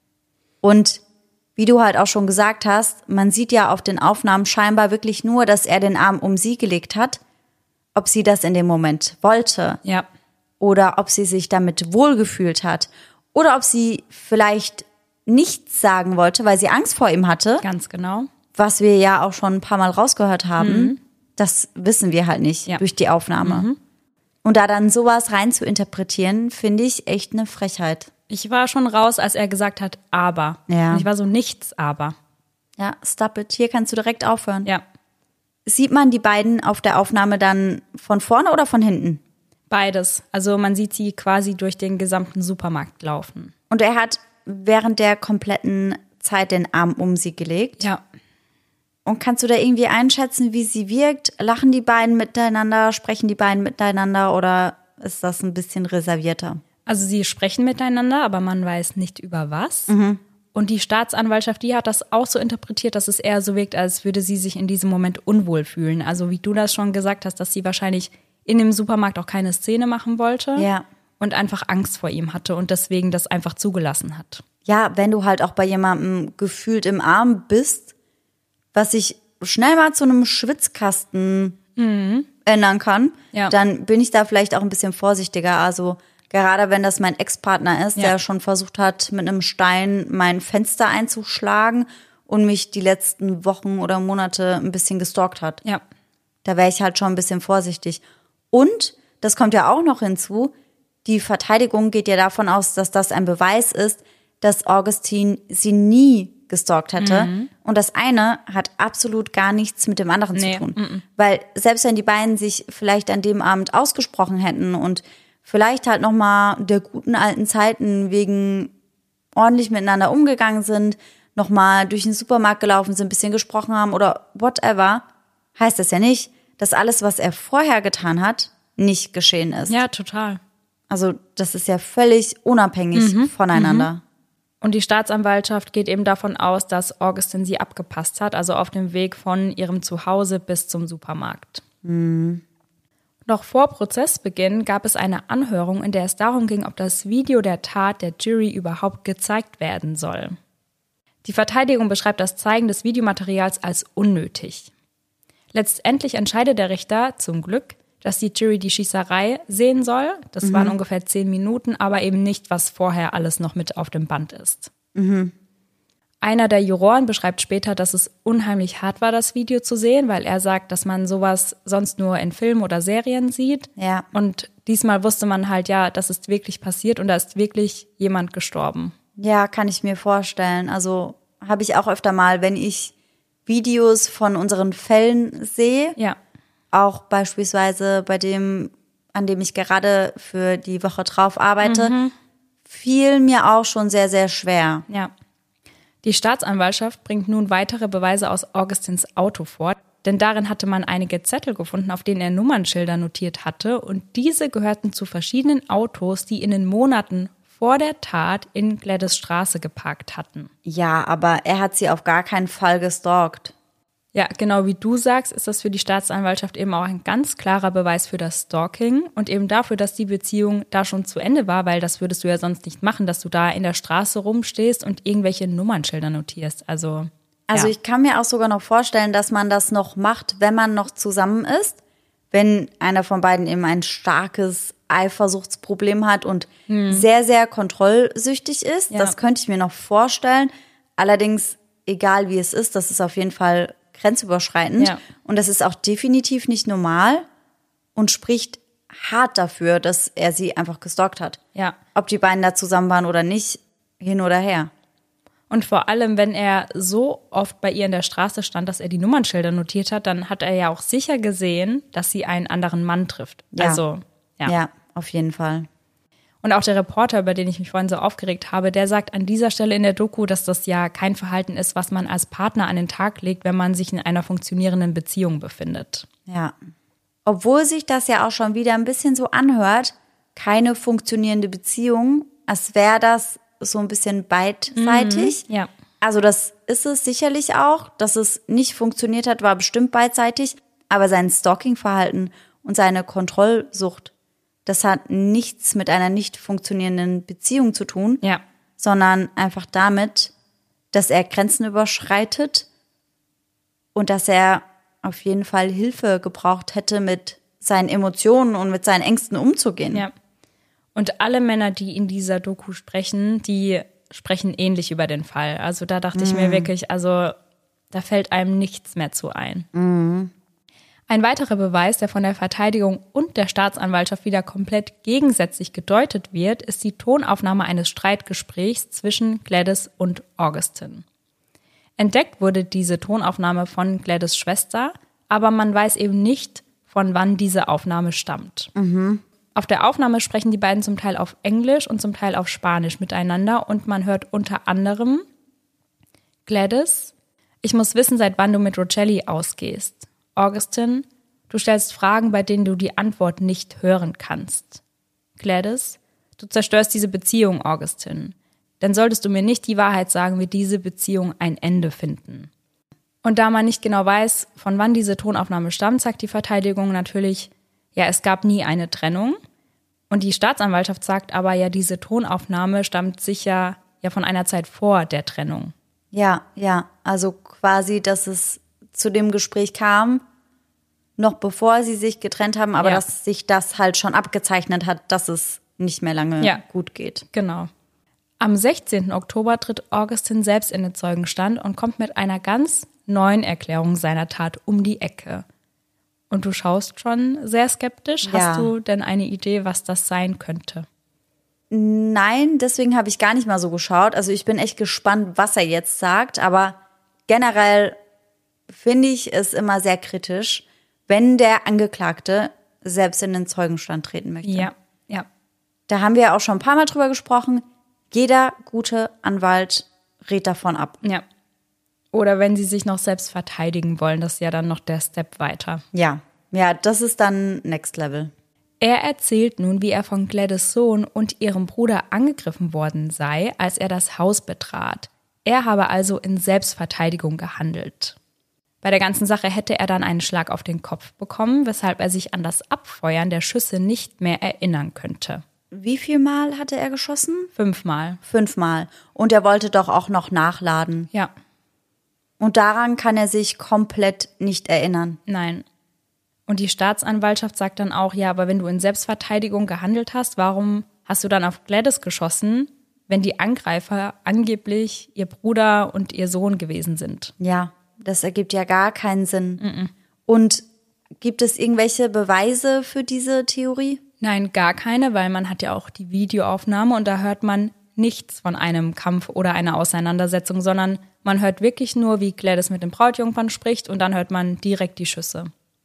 Und wie du halt auch schon gesagt hast, man sieht ja auf den Aufnahmen scheinbar wirklich nur, dass er den Arm um sie gelegt hat, ob sie das in dem Moment wollte. Ja. Oder ob sie sich damit wohlgefühlt hat. Oder ob sie vielleicht nichts sagen wollte, weil sie Angst vor ihm hatte. Ganz genau. Was wir ja auch schon ein paar Mal rausgehört haben. Mhm. Das wissen wir halt nicht ja. durch die Aufnahme. Mhm. Und da dann sowas rein zu interpretieren, finde ich echt eine Frechheit. Ich war schon raus, als er gesagt hat, aber. Ja. Und ich war so, nichts aber. Ja, stop it. Hier kannst du direkt aufhören. Ja. Sieht man die beiden auf der Aufnahme dann von vorne oder von hinten? Beides. Also man sieht sie quasi durch den gesamten Supermarkt laufen. Und er hat während der kompletten Zeit den Arm um sie gelegt? Ja. Und kannst du da irgendwie einschätzen, wie sie wirkt? Lachen die beiden miteinander? Sprechen die beiden miteinander? Oder ist das ein bisschen reservierter? Also sie sprechen miteinander, aber man weiß nicht über was. Mhm. Und die Staatsanwaltschaft, die hat das auch so interpretiert, dass es eher so wirkt, als würde sie sich in diesem Moment unwohl fühlen. Also wie du das schon gesagt hast, dass sie wahrscheinlich in dem Supermarkt auch keine Szene machen wollte. Ja. Und einfach Angst vor ihm hatte und deswegen das einfach zugelassen hat. Ja, wenn du halt auch bei jemandem gefühlt im Arm bist, was sich schnell mal zu einem Schwitzkasten mhm. ändern kann, ja. dann bin ich da vielleicht auch ein bisschen vorsichtiger. Also gerade wenn das mein Ex-Partner ist, ja. der schon versucht hat, mit einem Stein mein Fenster einzuschlagen und mich die letzten Wochen oder Monate ein bisschen gestalkt hat. Ja. Da wäre ich halt schon ein bisschen vorsichtig. Und, das kommt ja auch noch hinzu, die Verteidigung geht ja davon aus, dass das ein Beweis ist, dass Augustin sie nie gestalkt hätte. Mhm. Und das eine hat absolut gar nichts mit dem anderen nee. zu tun. Mhm. Weil selbst wenn die beiden sich vielleicht an dem Abend ausgesprochen hätten und vielleicht halt nochmal der guten alten Zeiten wegen ordentlich miteinander umgegangen sind, nochmal durch den Supermarkt gelaufen sind, ein bisschen gesprochen haben oder whatever, heißt das ja nicht, dass alles, was er vorher getan hat, nicht geschehen ist. Ja, total. Also das ist ja völlig unabhängig mhm. voneinander. Mhm. Und die Staatsanwaltschaft geht eben davon aus, dass Augustin sie abgepasst hat, also auf dem Weg von ihrem Zuhause bis zum Supermarkt. Mhm. Noch vor Prozessbeginn gab es eine Anhörung, in der es darum ging, ob das Video der Tat der Jury überhaupt gezeigt werden soll. Die Verteidigung beschreibt das Zeigen des Videomaterials als unnötig. Letztendlich entscheidet der Richter, zum Glück, dass die Jury die Schießerei sehen soll. Das mhm. waren ungefähr zehn Minuten, aber eben nicht, was vorher alles noch mit auf dem Band ist. Mhm. Einer der Juroren beschreibt später, dass es unheimlich hart war, das Video zu sehen, weil er sagt, dass man sowas sonst nur in Filmen oder Serien sieht. Ja. Und diesmal wusste man halt, ja, das ist wirklich passiert und da ist wirklich jemand gestorben. Ja, kann ich mir vorstellen. Also habe ich auch öfter mal, wenn ich Videos von unseren Fällen sehe, Ja. auch beispielsweise bei dem, an dem ich gerade für die Woche drauf arbeite, mhm. fiel mir auch schon sehr, sehr schwer. Ja. Die Staatsanwaltschaft bringt nun weitere Beweise aus Augustins Auto vor, denn darin hatte man einige Zettel gefunden, auf denen er Nummernschilder notiert hatte und diese gehörten zu verschiedenen Autos, die in den Monaten vor der Tat in Gladys Straße geparkt hatten. Ja, aber er hat sie auf gar keinen Fall gestalkt. Ja, genau wie du sagst, ist das für die Staatsanwaltschaft eben auch ein ganz klarer Beweis für das Stalking und eben dafür, dass die Beziehung da schon zu Ende war, weil das würdest du ja sonst nicht machen, dass du da in der Straße rumstehst und irgendwelche Nummernschilder notierst. Also, also ja. Ich kann mir auch sogar noch vorstellen, dass man das noch macht, wenn man noch zusammen ist, wenn einer von beiden eben ein starkes Eifersuchtsproblem hat und hm. sehr, sehr kontrollsüchtig ist. Ja. Das könnte ich mir noch vorstellen. Allerdings, egal wie es ist, das ist auf jeden Fall grenzüberschreitend. Ja. Und das ist auch definitiv nicht normal und spricht hart dafür, dass er sie einfach gestalkt hat. Ja. Ob die beiden da zusammen waren oder nicht, hin oder her. Und vor allem, wenn er so oft bei ihr in der Straße stand, dass er die Nummernschilder notiert hat, dann hat er ja auch sicher gesehen, dass sie einen anderen Mann trifft. Ja. Also, ja. Ja, auf jeden Fall. Und auch der Reporter, über den ich mich vorhin so aufgeregt habe, der sagt an dieser Stelle in der Doku, dass das ja kein Verhalten ist, was man als Partner an den Tag legt, wenn man sich in einer funktionierenden Beziehung befindet. Ja. Obwohl sich das ja auch schon wieder ein bisschen so anhört, keine funktionierende Beziehung, als wäre das so ein bisschen beidseitig. Mhm, ja. Also das ist es sicherlich auch, dass es nicht funktioniert hat, war bestimmt beidseitig, aber sein Stalking-Verhalten und seine Kontrollsucht, das hat nichts mit einer nicht funktionierenden Beziehung zu tun, ja. sondern einfach damit, dass er Grenzen überschreitet und dass er auf jeden Fall Hilfe gebraucht hätte, mit seinen Emotionen und mit seinen Ängsten umzugehen. Ja. Und alle Männer, die in dieser Doku sprechen, die sprechen ähnlich über den Fall. Also da dachte mm. ich mir wirklich, also da fällt einem nichts mehr zu ein. Mm. Ein weiterer Beweis, der von der Verteidigung und der Staatsanwaltschaft wieder komplett gegensätzlich gedeutet wird, ist die Tonaufnahme eines Streitgesprächs zwischen Gladys und Augustin. Entdeckt wurde diese Tonaufnahme von Gladys' Schwester, aber man weiß eben nicht, von wann diese Aufnahme stammt. Mhm. Auf der Aufnahme sprechen die beiden zum Teil auf Englisch und zum Teil auf Spanisch miteinander und man hört unter anderem: Gladys, ich muss wissen, seit wann du mit Rocelli ausgehst. Augustin, du stellst Fragen, bei denen du die Antwort nicht hören kannst. Gladys, du zerstörst diese Beziehung, Augustin. Denn solltest du mir nicht die Wahrheit sagen, wird diese Beziehung ein Ende finden. Und da man nicht genau weiß, von wann diese Tonaufnahme stammt, sagt die Verteidigung natürlich, ja, es gab nie eine Trennung. Und die Staatsanwaltschaft sagt aber, ja, diese Tonaufnahme stammt sicher ja von einer Zeit vor der Trennung. Ja, ja, also quasi, dass es zu dem Gespräch kam, noch bevor sie sich getrennt haben, aber ja. dass sich das halt schon abgezeichnet hat, dass es nicht mehr lange ja. gut geht. Genau. Am sechzehnten Oktober tritt Augustin selbst in den Zeugenstand und kommt mit einer ganz neuen Erklärung seiner Tat um die Ecke. Und du schaust schon sehr skeptisch. Ja. Hast du denn eine Idee, was das sein könnte? Nein, deswegen habe ich gar nicht mal so geschaut. Also ich bin echt gespannt, was er jetzt sagt. Aber generell finde ich es immer sehr kritisch, wenn der Angeklagte selbst in den Zeugenstand treten möchte. Ja, ja. Da haben wir auch schon ein paar Mal drüber gesprochen. Jeder gute Anwalt rät davon ab. Ja. Oder wenn sie sich noch selbst verteidigen wollen, das ist ja dann noch der Step weiter. Ja, ja, das ist dann Next Level. Er erzählt nun, wie er von Gladys' Sohn und ihrem Bruder angegriffen worden sei, als er das Haus betrat. Er habe also in Selbstverteidigung gehandelt. Bei der ganzen Sache hätte er dann einen Schlag auf den Kopf bekommen, weshalb er sich an das Abfeuern der Schüsse nicht mehr erinnern könnte. Wie viel Mal hatte er geschossen? Fünfmal. Fünfmal. Und er wollte doch auch noch nachladen. Ja. Und daran kann er sich komplett nicht erinnern. Nein. Und die Staatsanwaltschaft sagt dann auch, ja, aber wenn du in Selbstverteidigung gehandelt hast, warum hast du dann auf Gladys geschossen, wenn die Angreifer angeblich ihr Bruder und ihr Sohn gewesen sind. Ja, das ergibt ja gar keinen Sinn. Mm-mm. Und gibt es irgendwelche Beweise für diese Theorie? Nein, gar keine, weil man hat ja auch die Videoaufnahme und da hört man nichts von einem Kampf oder einer Auseinandersetzung, sondern man hört wirklich nur, wie Gladys mit dem Brautjungfern spricht und dann hört man direkt die Schüsse.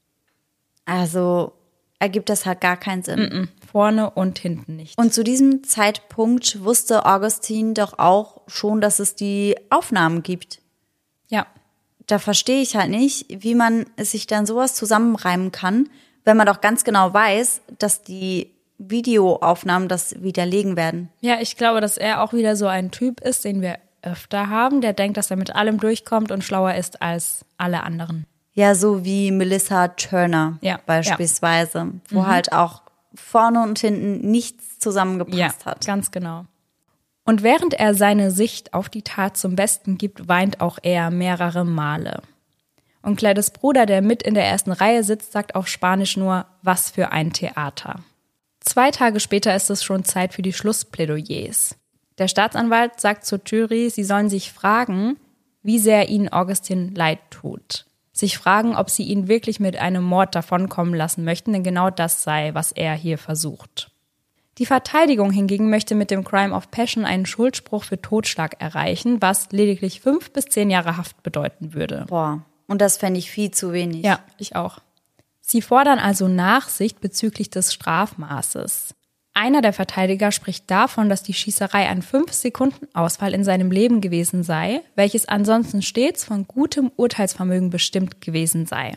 Also ergibt das halt gar keinen Sinn. Mm-mm. Vorne und hinten nicht. Und zu diesem Zeitpunkt wusste Augustine doch auch schon, dass es die Aufnahmen gibt. Ja. Da verstehe ich halt nicht, wie man sich dann sowas zusammenreimen kann, wenn man doch ganz genau weiß, dass die Videoaufnahmen das widerlegen werden. Ja, ich glaube, dass er auch wieder so ein Typ ist, den wir öfter haben, der denkt, dass er mit allem durchkommt und schlauer ist als alle anderen. Ja, so wie Melissa Turner ja, beispielsweise, ja. wo mhm. halt auch vorne und hinten nichts zusammengepasst ja, hat. Ganz genau. Und während er seine Sicht auf die Tat zum Besten gibt, weint auch er mehrere Male. Und Gladys' Bruder, der mit in der ersten Reihe sitzt, sagt auf Spanisch nur, was für ein Theater. Zwei Tage später ist es schon Zeit für die Schlussplädoyers. Der Staatsanwalt sagt zur Jury, sie sollen sich fragen, wie sehr ihnen Augustine leid tut. Sich fragen, ob sie ihn wirklich mit einem Mord davonkommen lassen möchten, denn genau das sei, was er hier versucht. Die Verteidigung hingegen möchte mit dem Crime of Passion einen Schuldspruch für Totschlag erreichen, was lediglich fünf bis zehn Jahre Haft bedeuten würde. Boah, und das fände ich viel zu wenig. Ja, ich auch. Sie fordern also Nachsicht bezüglich des Strafmaßes. Einer der Verteidiger spricht davon, dass die Schießerei ein fünf Sekunden Ausfall in seinem Leben gewesen sei, welches ansonsten stets von gutem Urteilsvermögen bestimmt gewesen sei.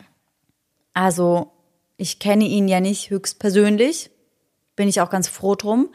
Also, ich kenne ihn ja nicht höchstpersönlich, bin ich auch ganz froh drum,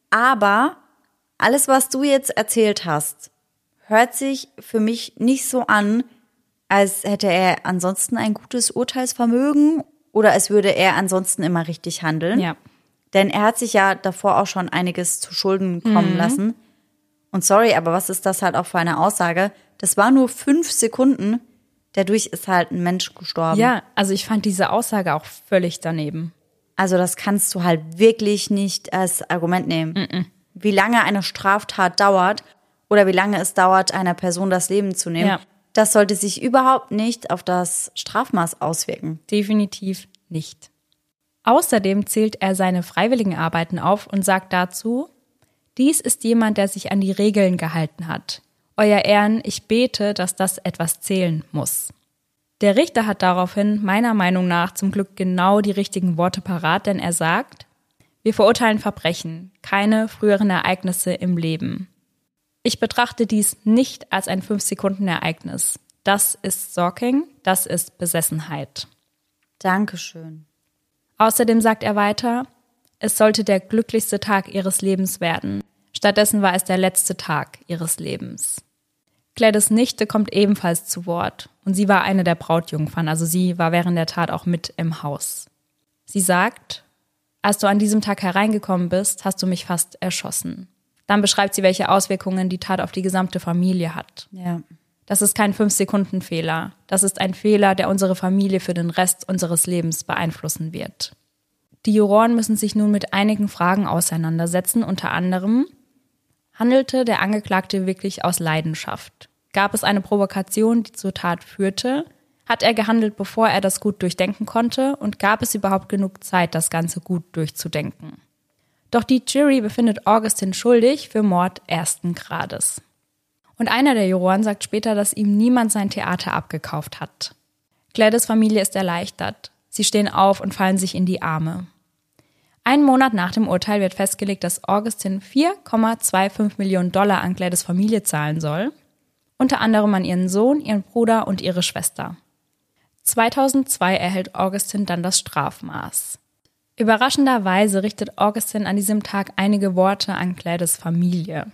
aber alles, was du jetzt erzählt hast, hört sich für mich nicht so an, als hätte er ansonsten ein gutes Urteilsvermögen oder als würde er ansonsten immer richtig handeln. Ja. Denn er hat sich ja davor auch schon einiges zu Schulden kommen mhm. lassen. Und sorry, aber was ist das halt auch für eine Aussage? Das war nur fünf Sekunden, dadurch ist halt ein Mensch gestorben. Ja, also ich fand diese Aussage auch völlig daneben. Also das kannst du halt wirklich nicht als Argument nehmen. Mhm. Wie lange eine Straftat dauert oder wie lange es dauert, einer Person das Leben zu nehmen, ja. das sollte sich überhaupt nicht auf das Strafmaß auswirken. Definitiv nicht. Außerdem zählt er seine freiwilligen Arbeiten auf und sagt dazu, dies ist jemand, der sich an die Regeln gehalten hat. Euer Ehren, ich bete, dass das etwas zählen muss. Der Richter hat daraufhin meiner Meinung nach zum Glück genau die richtigen Worte parat, denn er sagt, wir verurteilen Verbrechen, keine früheren Ereignisse im Leben. Ich betrachte dies nicht als ein fünf-Sekunden-Ereignis. Das ist Stalking, das ist Besessenheit. Dankeschön. Außerdem sagt er weiter, es sollte der glücklichste Tag ihres Lebens werden. Stattdessen war es der letzte Tag ihres Lebens. Gladys' Nichte kommt ebenfalls zu Wort und sie war eine der Brautjungfern, also sie war während der Tat auch mit im Haus. Sie sagt, als du an diesem Tag hereingekommen bist, hast du mich fast erschossen. Dann beschreibt sie, welche Auswirkungen die Tat auf die gesamte Familie hat. Ja. Das ist kein fünf-Sekunden-Fehler. Das ist ein Fehler, der unsere Familie für den Rest unseres Lebens beeinflussen wird. Die Juroren müssen sich nun mit einigen Fragen auseinandersetzen. Unter anderem, handelte der Angeklagte wirklich aus Leidenschaft? Gab es eine Provokation, die zur Tat führte? Hat er gehandelt, bevor er das gut durchdenken konnte? Und gab es überhaupt genug Zeit, das Ganze gut durchzudenken? Doch die Jury befindet Augustine schuldig für Mord ersten Grades. Und einer der Juroren sagt später, dass ihm niemand sein Theater abgekauft hat. Gladys' Familie ist erleichtert. Sie stehen auf und fallen sich in die Arme. Einen Monat nach dem Urteil wird festgelegt, dass Augustine vier Komma fünfundzwanzig Millionen Dollar an Gladys' Familie zahlen soll. Unter anderem an ihren Sohn, ihren Bruder und ihre Schwester. zweitausendzwei erhält Augustine dann das Strafmaß. Überraschenderweise richtet Augustine an diesem Tag einige Worte an Gladys' Familie.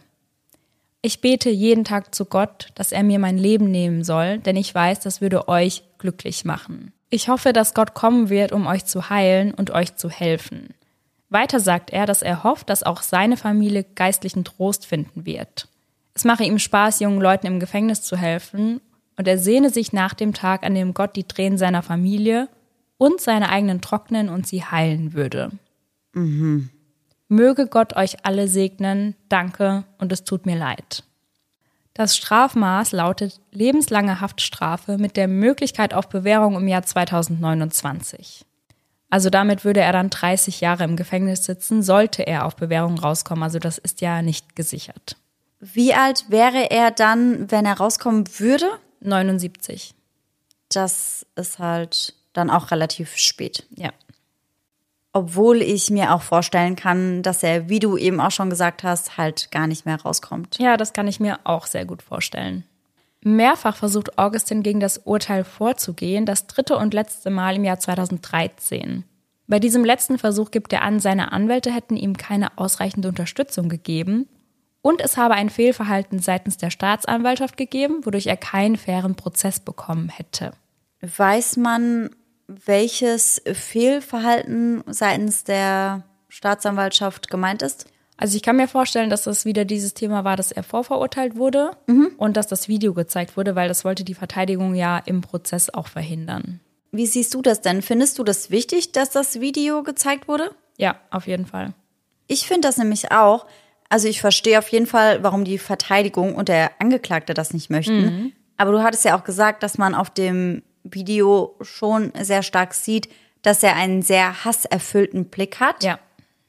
Ich bete jeden Tag zu Gott, dass er mir mein Leben nehmen soll, denn ich weiß, das würde euch glücklich machen. Ich hoffe, dass Gott kommen wird, um euch zu heilen und euch zu helfen. Weiter sagt er, dass er hofft, dass auch seine Familie geistlichen Trost finden wird. Es mache ihm Spaß, jungen Leuten im Gefängnis zu helfen und er sehne sich nach dem Tag, an dem Gott die Tränen seiner Familie und seine eigenen trocknen und sie heilen würde. Mhm. Möge Gott euch alle segnen, danke und es tut mir leid. Das Strafmaß lautet lebenslange Haftstrafe mit der Möglichkeit auf Bewährung im Jahr zweitausendneunundzwanzig. Also damit würde er dann dreißig Jahre im Gefängnis sitzen, sollte er auf Bewährung rauskommen. Also das ist ja nicht gesichert. Wie alt wäre er dann, wenn er rauskommen würde? neunundsiebzig. Das ist halt dann auch relativ spät. Ja. Obwohl ich mir auch vorstellen kann, dass er, wie du eben auch schon gesagt hast, halt gar nicht mehr rauskommt. Ja, das kann ich mir auch sehr gut vorstellen. Mehrfach versucht Augustin gegen das Urteil vorzugehen, das dritte und letzte Mal im Jahr zweitausenddreizehn. Bei diesem letzten Versuch gibt er an, seine Anwälte hätten ihm keine ausreichende Unterstützung gegeben und es habe ein Fehlverhalten seitens der Staatsanwaltschaft gegeben, wodurch er keinen fairen Prozess bekommen hätte. Weiß man, welches Fehlverhalten seitens der Staatsanwaltschaft gemeint ist? Also ich kann mir vorstellen, dass das wieder dieses Thema war, dass er vorverurteilt wurde mhm. und dass das Video gezeigt wurde, weil das wollte die Verteidigung ja im Prozess auch verhindern. Wie siehst du das denn? Findest du das wichtig, dass das Video gezeigt wurde? Ja, auf jeden Fall. Ich finde das nämlich auch. Also ich verstehe auf jeden Fall, warum die Verteidigung und der Angeklagte das nicht möchten. Mhm. Aber du hattest ja auch gesagt, dass man auf dem Video schon sehr stark sieht, dass er einen sehr hasserfüllten Blick hat. Ja.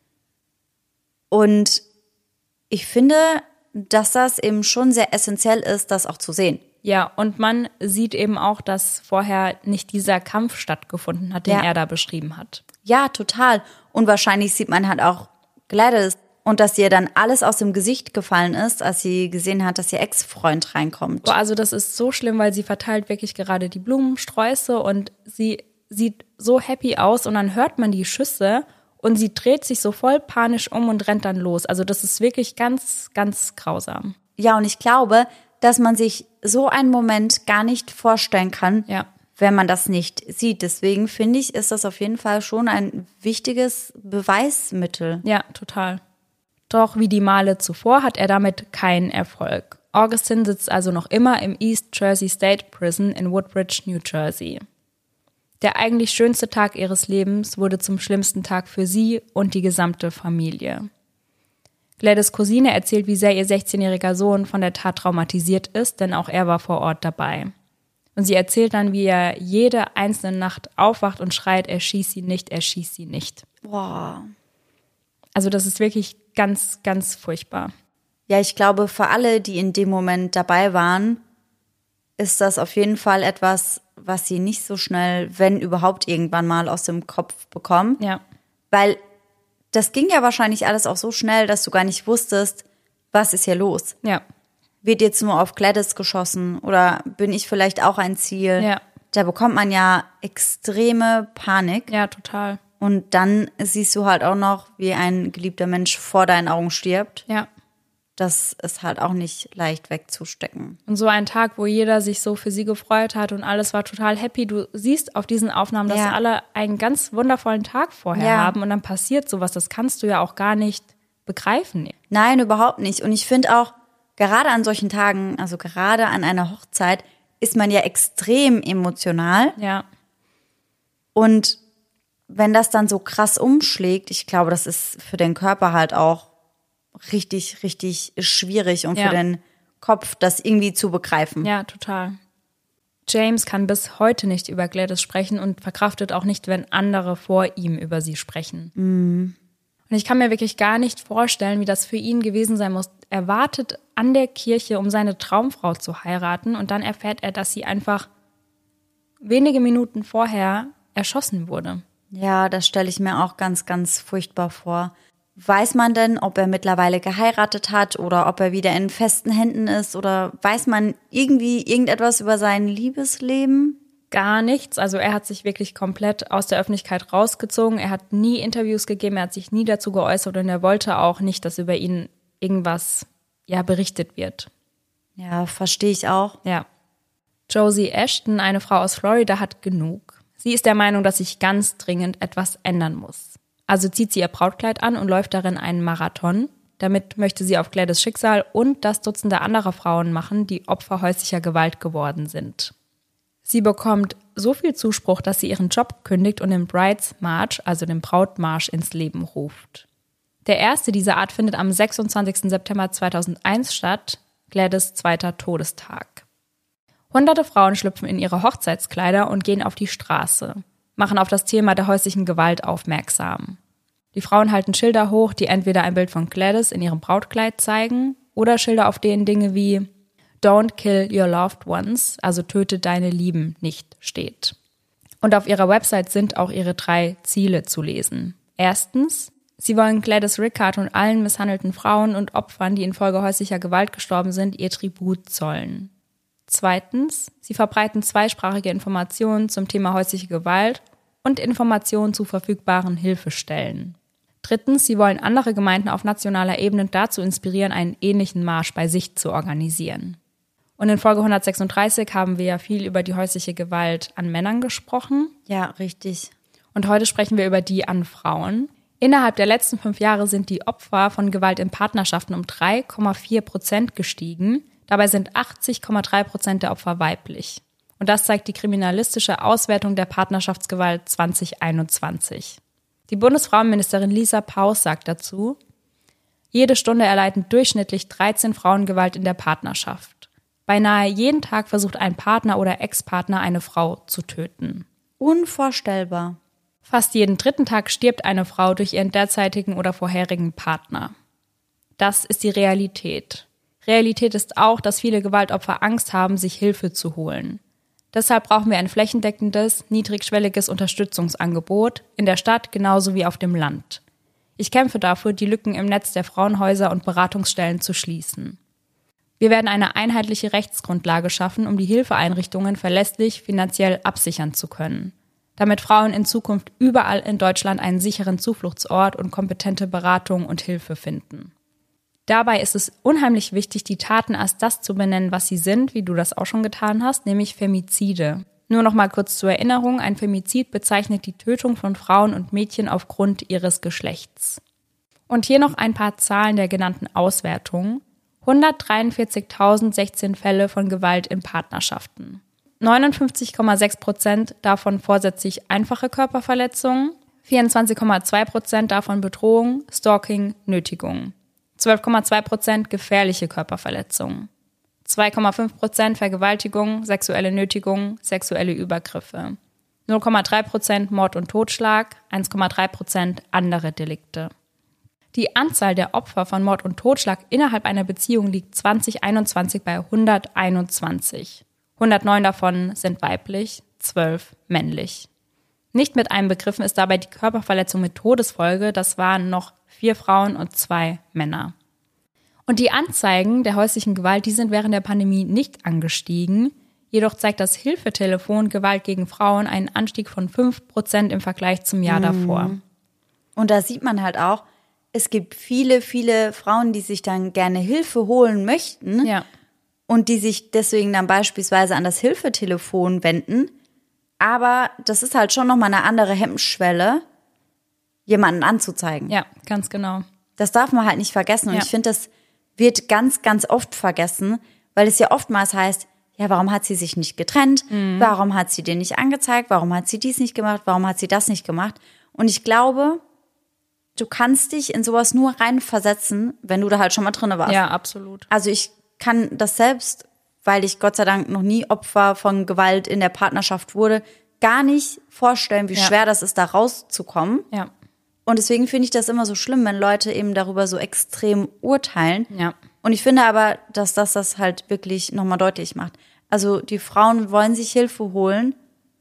Und ich finde, dass das eben schon sehr essentiell ist, das auch zu sehen. Ja, und man sieht eben auch, dass vorher nicht dieser Kampf stattgefunden hat, den ja. er da beschrieben hat. Ja, total. Und wahrscheinlich sieht man halt auch Gladys und dass ihr dann alles aus dem Gesicht gefallen ist, als sie gesehen hat, dass ihr Ex-Freund reinkommt. Boah, also das ist so schlimm, weil sie verteilt wirklich gerade die Blumensträuße und sie sieht so happy aus und dann hört man die Schüsse und sie dreht sich so voll panisch um und rennt dann los. Also das ist wirklich ganz, ganz grausam. Ja, und ich glaube, dass man sich so einen Moment gar nicht vorstellen kann, ja. wenn man das nicht sieht. Deswegen finde ich, ist das auf jeden Fall schon ein wichtiges Beweismittel. Ja, total. Doch wie die Male zuvor hat er damit keinen Erfolg. Augustin sitzt also noch immer im East Jersey State Prison in Woodbridge, New Jersey. Der eigentlich schönste Tag ihres Lebens wurde zum schlimmsten Tag für sie und die gesamte Familie. Gladys' Cousine erzählt, wie sehr ihr sechzehnjähriger Sohn von der Tat traumatisiert ist, denn auch er war vor Ort dabei. Und sie erzählt dann, wie er jede einzelne Nacht aufwacht und schreit, er schießt sie nicht, er schießt sie nicht. Boah. Also das ist wirklich ganz, ganz furchtbar. Ja, ich glaube, für alle, die in dem Moment dabei waren, ist das auf jeden Fall etwas, was sie nicht so schnell, wenn überhaupt irgendwann mal aus dem Kopf bekommen. Ja. Weil das ging ja wahrscheinlich alles auch so schnell, dass du gar nicht wusstest, was ist hier los. Ja. Wird jetzt nur auf Gladys geschossen oder bin ich vielleicht auch ein Ziel? Ja. Da bekommt man ja extreme Panik. Ja, total. Und dann siehst du halt auch noch, wie ein geliebter Mensch vor deinen Augen stirbt. Ja. Das ist halt auch nicht leicht wegzustecken. Und so ein Tag, wo jeder sich so für sie gefreut hat und alles war total happy. Du siehst auf diesen Aufnahmen, dass ja. alle einen ganz wundervollen Tag vorher ja. haben und dann passiert sowas. Das kannst du ja auch gar nicht begreifen. Nein, überhaupt nicht. Und ich finde auch, gerade an solchen Tagen, also gerade an einer Hochzeit, ist man ja extrem emotional. Ja. Und wenn das dann so krass umschlägt, ich glaube, das ist für den Körper halt auch richtig, richtig schwierig und ja. für den Kopf, das irgendwie zu begreifen. Ja, total. James kann bis heute nicht über Gladys sprechen und verkraftet auch nicht, wenn andere vor ihm über sie sprechen. Mhm. Und ich kann mir wirklich gar nicht vorstellen, wie das für ihn gewesen sein muss. Er wartet an der Kirche, um seine Traumfrau zu heiraten und dann erfährt er, dass sie einfach wenige Minuten vorher erschossen wurde. Ja, das stelle ich mir auch ganz, ganz furchtbar vor. Weiß man denn, ob er mittlerweile geheiratet hat oder ob er wieder in festen Händen ist oder weiß man irgendwie irgendetwas über sein Liebesleben? Gar nichts. Also er hat sich wirklich komplett aus der Öffentlichkeit rausgezogen. Er hat nie Interviews gegeben, er hat sich nie dazu geäußert und er wollte auch nicht, dass über ihn irgendwas ja berichtet wird. Ja, verstehe ich auch. Ja. Josie Ashton, eine Frau aus Florida, hat genug. Sie ist der Meinung, dass sich ganz dringend etwas ändern muss. Also zieht sie ihr Brautkleid an und läuft darin einen Marathon. Damit möchte sie auf Gladys' Schicksal und das Dutzende anderer Frauen machen, die Opfer häuslicher Gewalt geworden sind. Sie bekommt so viel Zuspruch, dass sie ihren Job kündigt und den Brides March, also den Brautmarsch, ins Leben ruft. Der erste dieser Art findet am sechsundzwanzigsten September zweitausendeins statt, Gladys' zweiter Todestag. Hunderte Frauen schlüpfen in ihre Hochzeitskleider und gehen auf die Straße, machen auf das Thema der häuslichen Gewalt aufmerksam. Die Frauen halten Schilder hoch, die entweder ein Bild von Gladys in ihrem Brautkleid zeigen oder Schilder, auf denen Dinge wie Don't kill your loved ones, also töte deine Lieben nicht, steht. Und auf ihrer Website sind auch ihre drei Ziele zu lesen. Erstens, sie wollen Gladys Rickard und allen misshandelten Frauen und Opfern, die infolge häuslicher Gewalt gestorben sind, ihr Tribut zollen. Zweitens, sie verbreiten zweisprachige Informationen zum Thema häusliche Gewalt und Informationen zu verfügbaren Hilfestellen. Drittens, sie wollen andere Gemeinden auf nationaler Ebene dazu inspirieren, einen ähnlichen Marsch bei sich zu organisieren. Und in Folge hundertsechsunddreißig haben wir ja viel über die häusliche Gewalt an Männern gesprochen. Ja, richtig. Und heute sprechen wir über die an Frauen. Innerhalb der letzten fünf Jahre sind die Opfer von Gewalt in Partnerschaften um drei Komma vier Prozent gestiegen. Dabei sind achtzig Komma drei Prozent der Opfer weiblich. Und das zeigt die kriminalistische Auswertung der Partnerschaftsgewalt zwanzig einundzwanzig. Die Bundesfrauenministerin Lisa Paus sagt dazu, jede Stunde erleiden durchschnittlich dreizehn Frauen Gewalt in der Partnerschaft. Beinahe jeden Tag versucht ein Partner oder Ex-Partner eine Frau zu töten. Unvorstellbar. Fast jeden dritten Tag stirbt eine Frau durch ihren derzeitigen oder vorherigen Partner. Das ist die Realität. Realität ist auch, dass viele Gewaltopfer Angst haben, sich Hilfe zu holen. Deshalb brauchen wir ein flächendeckendes, niedrigschwelliges Unterstützungsangebot in der Stadt genauso wie auf dem Land. Ich kämpfe dafür, die Lücken im Netz der Frauenhäuser und Beratungsstellen zu schließen. Wir werden eine einheitliche Rechtsgrundlage schaffen, um die Hilfeeinrichtungen verlässlich finanziell absichern zu können, damit Frauen in Zukunft überall in Deutschland einen sicheren Zufluchtsort und kompetente Beratung und Hilfe finden. Dabei ist es unheimlich wichtig, die Taten als das zu benennen, was sie sind, wie du das auch schon getan hast, nämlich Femizide. Nur noch mal kurz zur Erinnerung, ein Femizid bezeichnet die Tötung von Frauen und Mädchen aufgrund ihres Geschlechts. Und hier noch ein paar Zahlen der genannten Auswertung. hundertdreiundvierzigtausendsechzehn Fälle von Gewalt in Partnerschaften. neunundfünfzig Komma sechs Prozent davon vorsätzlich einfache Körperverletzungen, vierundzwanzig Komma zwei Prozent davon Bedrohung, Stalking, Nötigung, zwölf Komma zwei Prozent gefährliche Körperverletzungen, zwei Komma fünf Prozent Vergewaltigung, sexuelle Nötigung, sexuelle Übergriffe, null Komma drei Prozent Mord und Totschlag, eins Komma drei Prozent andere Delikte. Die Anzahl der Opfer von Mord und Totschlag innerhalb einer Beziehung liegt zwanzig einundzwanzig bei hunderteinundzwanzig. hundertneun davon sind weiblich, zwölf männlich. Nicht mit einbegriffen ist dabei die Körperverletzung mit Todesfolge, das waren noch vier Frauen und zwei Männer. Und die Anzeigen der häuslichen Gewalt, die sind während der Pandemie nicht angestiegen. Jedoch zeigt das Hilfetelefon Gewalt gegen Frauen einen Anstieg von fünf Prozent im Vergleich zum Jahr davor. Und da sieht man halt auch, es gibt viele, viele Frauen, die sich dann gerne Hilfe holen möchten Ja. und die sich deswegen dann beispielsweise an das Hilfetelefon wenden. Aber das ist halt schon nochmal eine andere Hemmschwelle, jemanden anzuzeigen. Ja, ganz genau. Das darf man halt nicht vergessen. Und Ja. ich finde, das wird ganz, ganz oft vergessen, weil es ja oftmals heißt, ja, warum hat sie sich nicht getrennt? Mhm. Warum hat sie den nicht angezeigt? Warum hat sie dies nicht gemacht? Warum hat sie das nicht gemacht? Und ich glaube, du kannst dich in sowas nur reinversetzen, wenn du da halt schon mal drin warst. Ja, absolut. Also ich kann das selbst, weil ich Gott sei Dank noch nie Opfer von Gewalt in der Partnerschaft wurde, gar nicht vorstellen, wie Ja. schwer das ist, da rauszukommen. Ja. Und deswegen finde ich das immer so schlimm, wenn Leute eben darüber so extrem urteilen. Ja. Und ich finde aber, dass das das halt wirklich nochmal deutlich macht. Also die Frauen wollen sich Hilfe holen,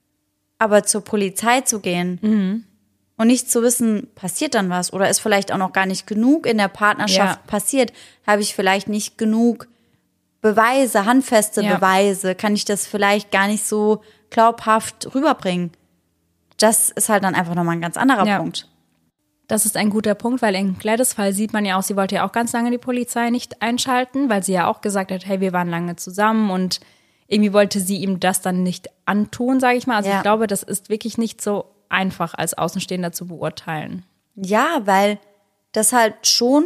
aber zur Polizei zu gehen Mhm. und nicht zu wissen, passiert dann was oder ist vielleicht auch noch gar nicht genug in der Partnerschaft Ja. passiert, habe ich vielleicht nicht genug Beweise, handfeste Ja. Beweise, kann ich das vielleicht gar nicht so glaubhaft rüberbringen. Das ist halt dann einfach nochmal ein ganz anderer Ja. Punkt. Das ist ein guter Punkt, weil in Gladys' Fall sieht man ja auch, sie wollte ja auch ganz lange die Polizei nicht einschalten, weil sie ja auch gesagt hat, hey, wir waren lange zusammen und irgendwie wollte sie ihm das dann nicht antun, sage ich mal. Also Ja. ich glaube, das ist wirklich nicht so einfach als Außenstehender zu beurteilen. Ja, weil das halt schon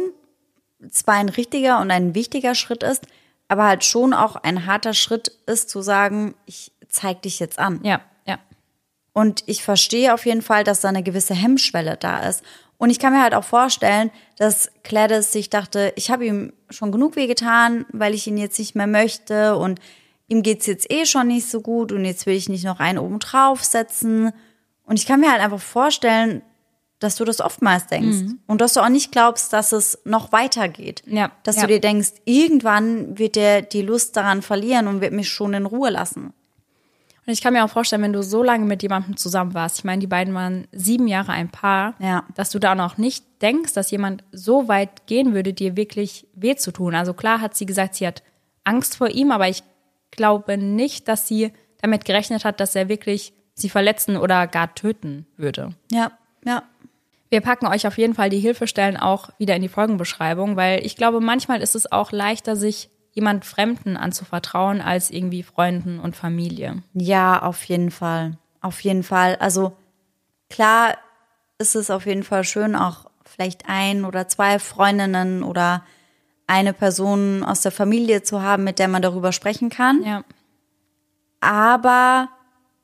zwar ein richtiger und ein wichtiger Schritt ist, aber halt schon auch ein harter Schritt ist, zu sagen, ich zeig dich jetzt an. Ja, ja. Und ich verstehe auf jeden Fall, dass da eine gewisse Hemmschwelle da ist. Und ich kann mir halt auch vorstellen, dass Gladys sich dachte, ich habe ihm schon genug wehgetan, weil ich ihn jetzt nicht mehr möchte und ihm geht's jetzt eh schon nicht so gut und jetzt will ich nicht noch einen oben drauf setzen. Und ich kann mir halt einfach vorstellen, dass du das oftmals denkst mhm. und dass du auch nicht glaubst, dass es noch weitergeht. Ja, dass ja. du dir denkst, irgendwann wird der die Lust daran verlieren und wird mich schon in Ruhe lassen. Und ich kann mir auch vorstellen, wenn du so lange mit jemandem zusammen warst, ich meine, die beiden waren sieben Jahre ein Paar, ja. dass du da noch nicht denkst, dass jemand so weit gehen würde, dir wirklich weh zu tun. Also klar hat sie gesagt, sie hat Angst vor ihm, aber ich glaube nicht, dass sie damit gerechnet hat, dass er wirklich sie verletzen oder gar töten würde. Ja, ja. Wir packen euch auf jeden Fall die Hilfestellen auch wieder in die Folgenbeschreibung, weil ich glaube, manchmal ist es auch leichter, sich jemand Fremden anzuvertrauen, als irgendwie Freunden und Familie. Ja, auf jeden Fall. Auf jeden Fall. Also klar ist es auf jeden Fall schön, auch vielleicht ein oder zwei Freundinnen oder eine Person aus der Familie zu haben, mit der man darüber sprechen kann. Ja. Aber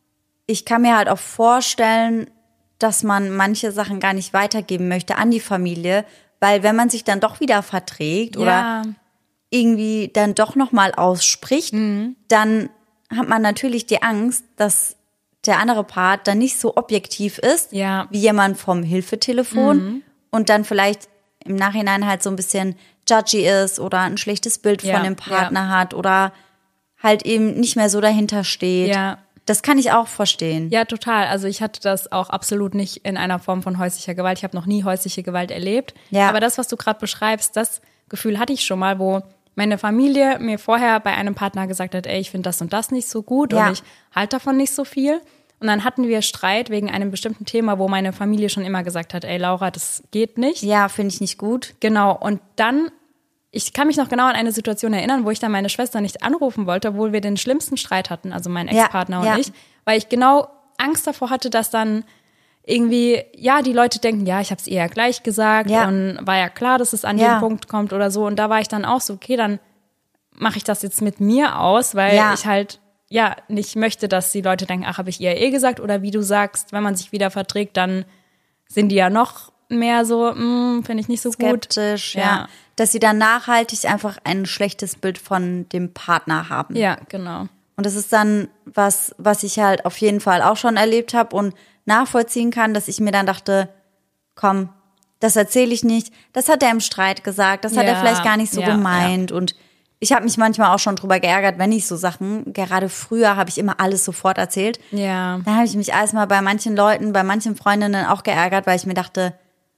ich kann mir halt auch vorstellen, dass man manche Sachen gar nicht weitergeben möchte an die Familie, weil wenn man sich dann doch wieder verträgt Ja. oder irgendwie dann doch nochmal ausspricht, Mhm. dann hat man natürlich die Angst, dass der andere Part dann nicht so objektiv ist, Ja. wie jemand vom Hilfetelefon Mhm. und dann vielleicht im Nachhinein halt so ein bisschen judgy ist oder ein schlechtes Bild Ja, von dem Partner hat oder halt eben nicht mehr so dahinter steht. Ja. Das kann ich auch verstehen. Ja, total. Also ich hatte das auch absolut nicht in einer Form von häuslicher Gewalt. Ich habe noch nie häusliche Gewalt erlebt. Ja. Aber das, was du gerade beschreibst, das Gefühl hatte ich schon mal, wo meine Familie mir vorher bei einem Partner gesagt hat, ey, ich finde das und das nicht so gut Ja. und ich halte davon nicht so viel. Und dann hatten wir Streit wegen einem bestimmten Thema, wo meine Familie schon immer gesagt hat, ey, Laura, das geht nicht. Ja, finde ich nicht gut. Genau. Und dann, ich kann mich noch genau an eine Situation erinnern, wo ich dann meine Schwester nicht anrufen wollte, obwohl wir den schlimmsten Streit hatten, also mein Ja, Ex-Partner und ja. ich, weil ich genau Angst davor hatte, dass dann irgendwie, ja, die Leute denken, ja, ich habe es eher gleich gesagt Ja. und war ja klar, dass es an Ja. den Punkt kommt oder so. Und da war ich dann auch so, okay, dann mache ich das jetzt mit mir aus, weil Ja. ich halt, ja, nicht möchte, dass die Leute denken, ach, habe ich ihr eh gesagt. Oder wie du sagst, wenn man sich wieder verträgt, dann sind die ja noch mehr so, hm, finde ich nicht so gut. Skeptisch, ja. Ja. Dass sie dann nachhaltig einfach ein schlechtes Bild von dem Partner haben. Ja, genau. Und das ist dann was, was ich halt auf jeden Fall auch schon erlebt habe und nachvollziehen kann, dass ich mir dann dachte, komm, das erzähle ich nicht. Das hat er im Streit gesagt, das hat Ja, er vielleicht gar nicht so ja, gemeint. Und ich habe mich manchmal auch schon drüber geärgert, wenn ich so Sachen, gerade früher habe ich immer alles sofort erzählt. Ja. Dann habe ich mich erstmal bei manchen Leuten, bei manchen Freundinnen auch geärgert, weil ich mir dachte,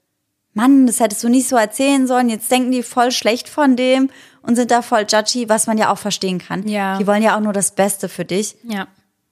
Mann, das hättest du nicht so erzählen sollen. Jetzt denken die voll schlecht von dem und sind da voll judgy, was man ja auch verstehen kann. Ja. Die wollen ja auch nur das Beste für dich. Ja.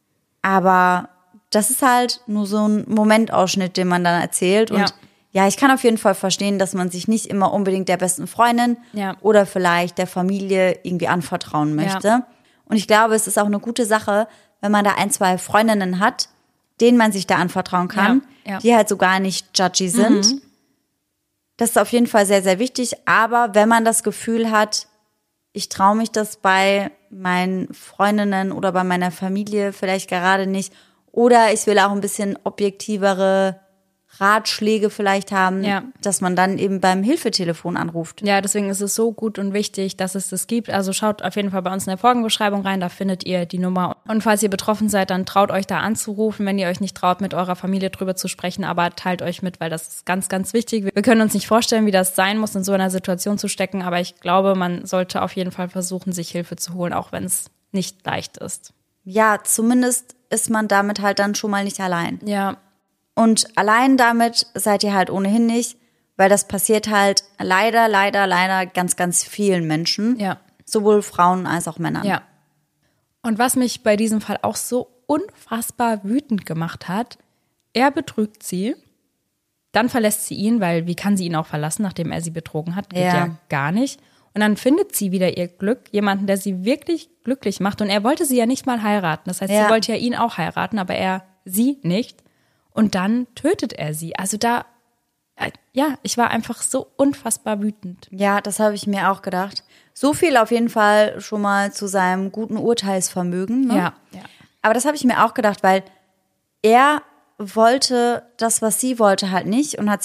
Aber das ist halt nur so ein Momentausschnitt, den man dann erzählt. Und Ja. ja, ich kann auf jeden Fall verstehen, dass man sich nicht immer unbedingt der besten Freundin Ja. oder vielleicht der Familie irgendwie anvertrauen möchte. Ja. Und ich glaube, es ist auch eine gute Sache, wenn man da ein, zwei Freundinnen hat, denen man sich da anvertrauen kann, Ja. Ja. die halt so gar nicht judgy sind. Mhm. Das ist auf jeden Fall sehr, sehr wichtig. Aber wenn man das Gefühl hat, ich traue mich das bei meinen Freundinnen oder bei meiner Familie vielleicht gerade nicht, oder ich will auch ein bisschen objektivere Ratschläge vielleicht haben, Ja. dass man dann eben beim Hilfetelefon anruft. Ja, deswegen ist es so gut und wichtig, dass es das gibt. Also schaut auf jeden Fall bei uns in der Folgenbeschreibung rein, da findet ihr die Nummer. Und falls ihr betroffen seid, dann traut euch da anzurufen, wenn ihr euch nicht traut, mit eurer Familie drüber zu sprechen, aber teilt euch mit, weil das ist ganz, ganz wichtig. Wir können uns nicht vorstellen, wie das sein muss, in so einer Situation zu stecken, aber ich glaube, man sollte auf jeden Fall versuchen, sich Hilfe zu holen, auch wenn es nicht leicht ist. Ja, zumindest ist man damit halt dann schon mal nicht allein. Ja, Und allein damit seid ihr halt ohnehin nicht, weil das passiert halt leider, leider, leider ganz, ganz vielen Menschen. ja. Sowohl Frauen als auch Männern. Ja. Und was mich bei diesem Fall auch so unfassbar wütend gemacht hat, er betrügt sie, dann verlässt sie ihn, weil wie kann sie ihn auch verlassen, nachdem er sie betrogen hat? Geht ja, Ja. gar nicht. Und dann findet sie wieder ihr Glück, jemanden, der sie wirklich glücklich macht. Und er wollte sie ja nicht mal heiraten. Das heißt, Ja. sie wollte ja ihn auch heiraten, aber er sie nicht. Und dann tötet er sie. Also da, äh, ja, ich war einfach so unfassbar wütend. Ja, das habe ich mir auch gedacht. So viel auf jeden Fall schon mal zu seinem guten Urteilsvermögen. Ne? Ja, ja. Aber das habe ich mir auch gedacht, weil er wollte das, was sie wollte, halt nicht und hat sich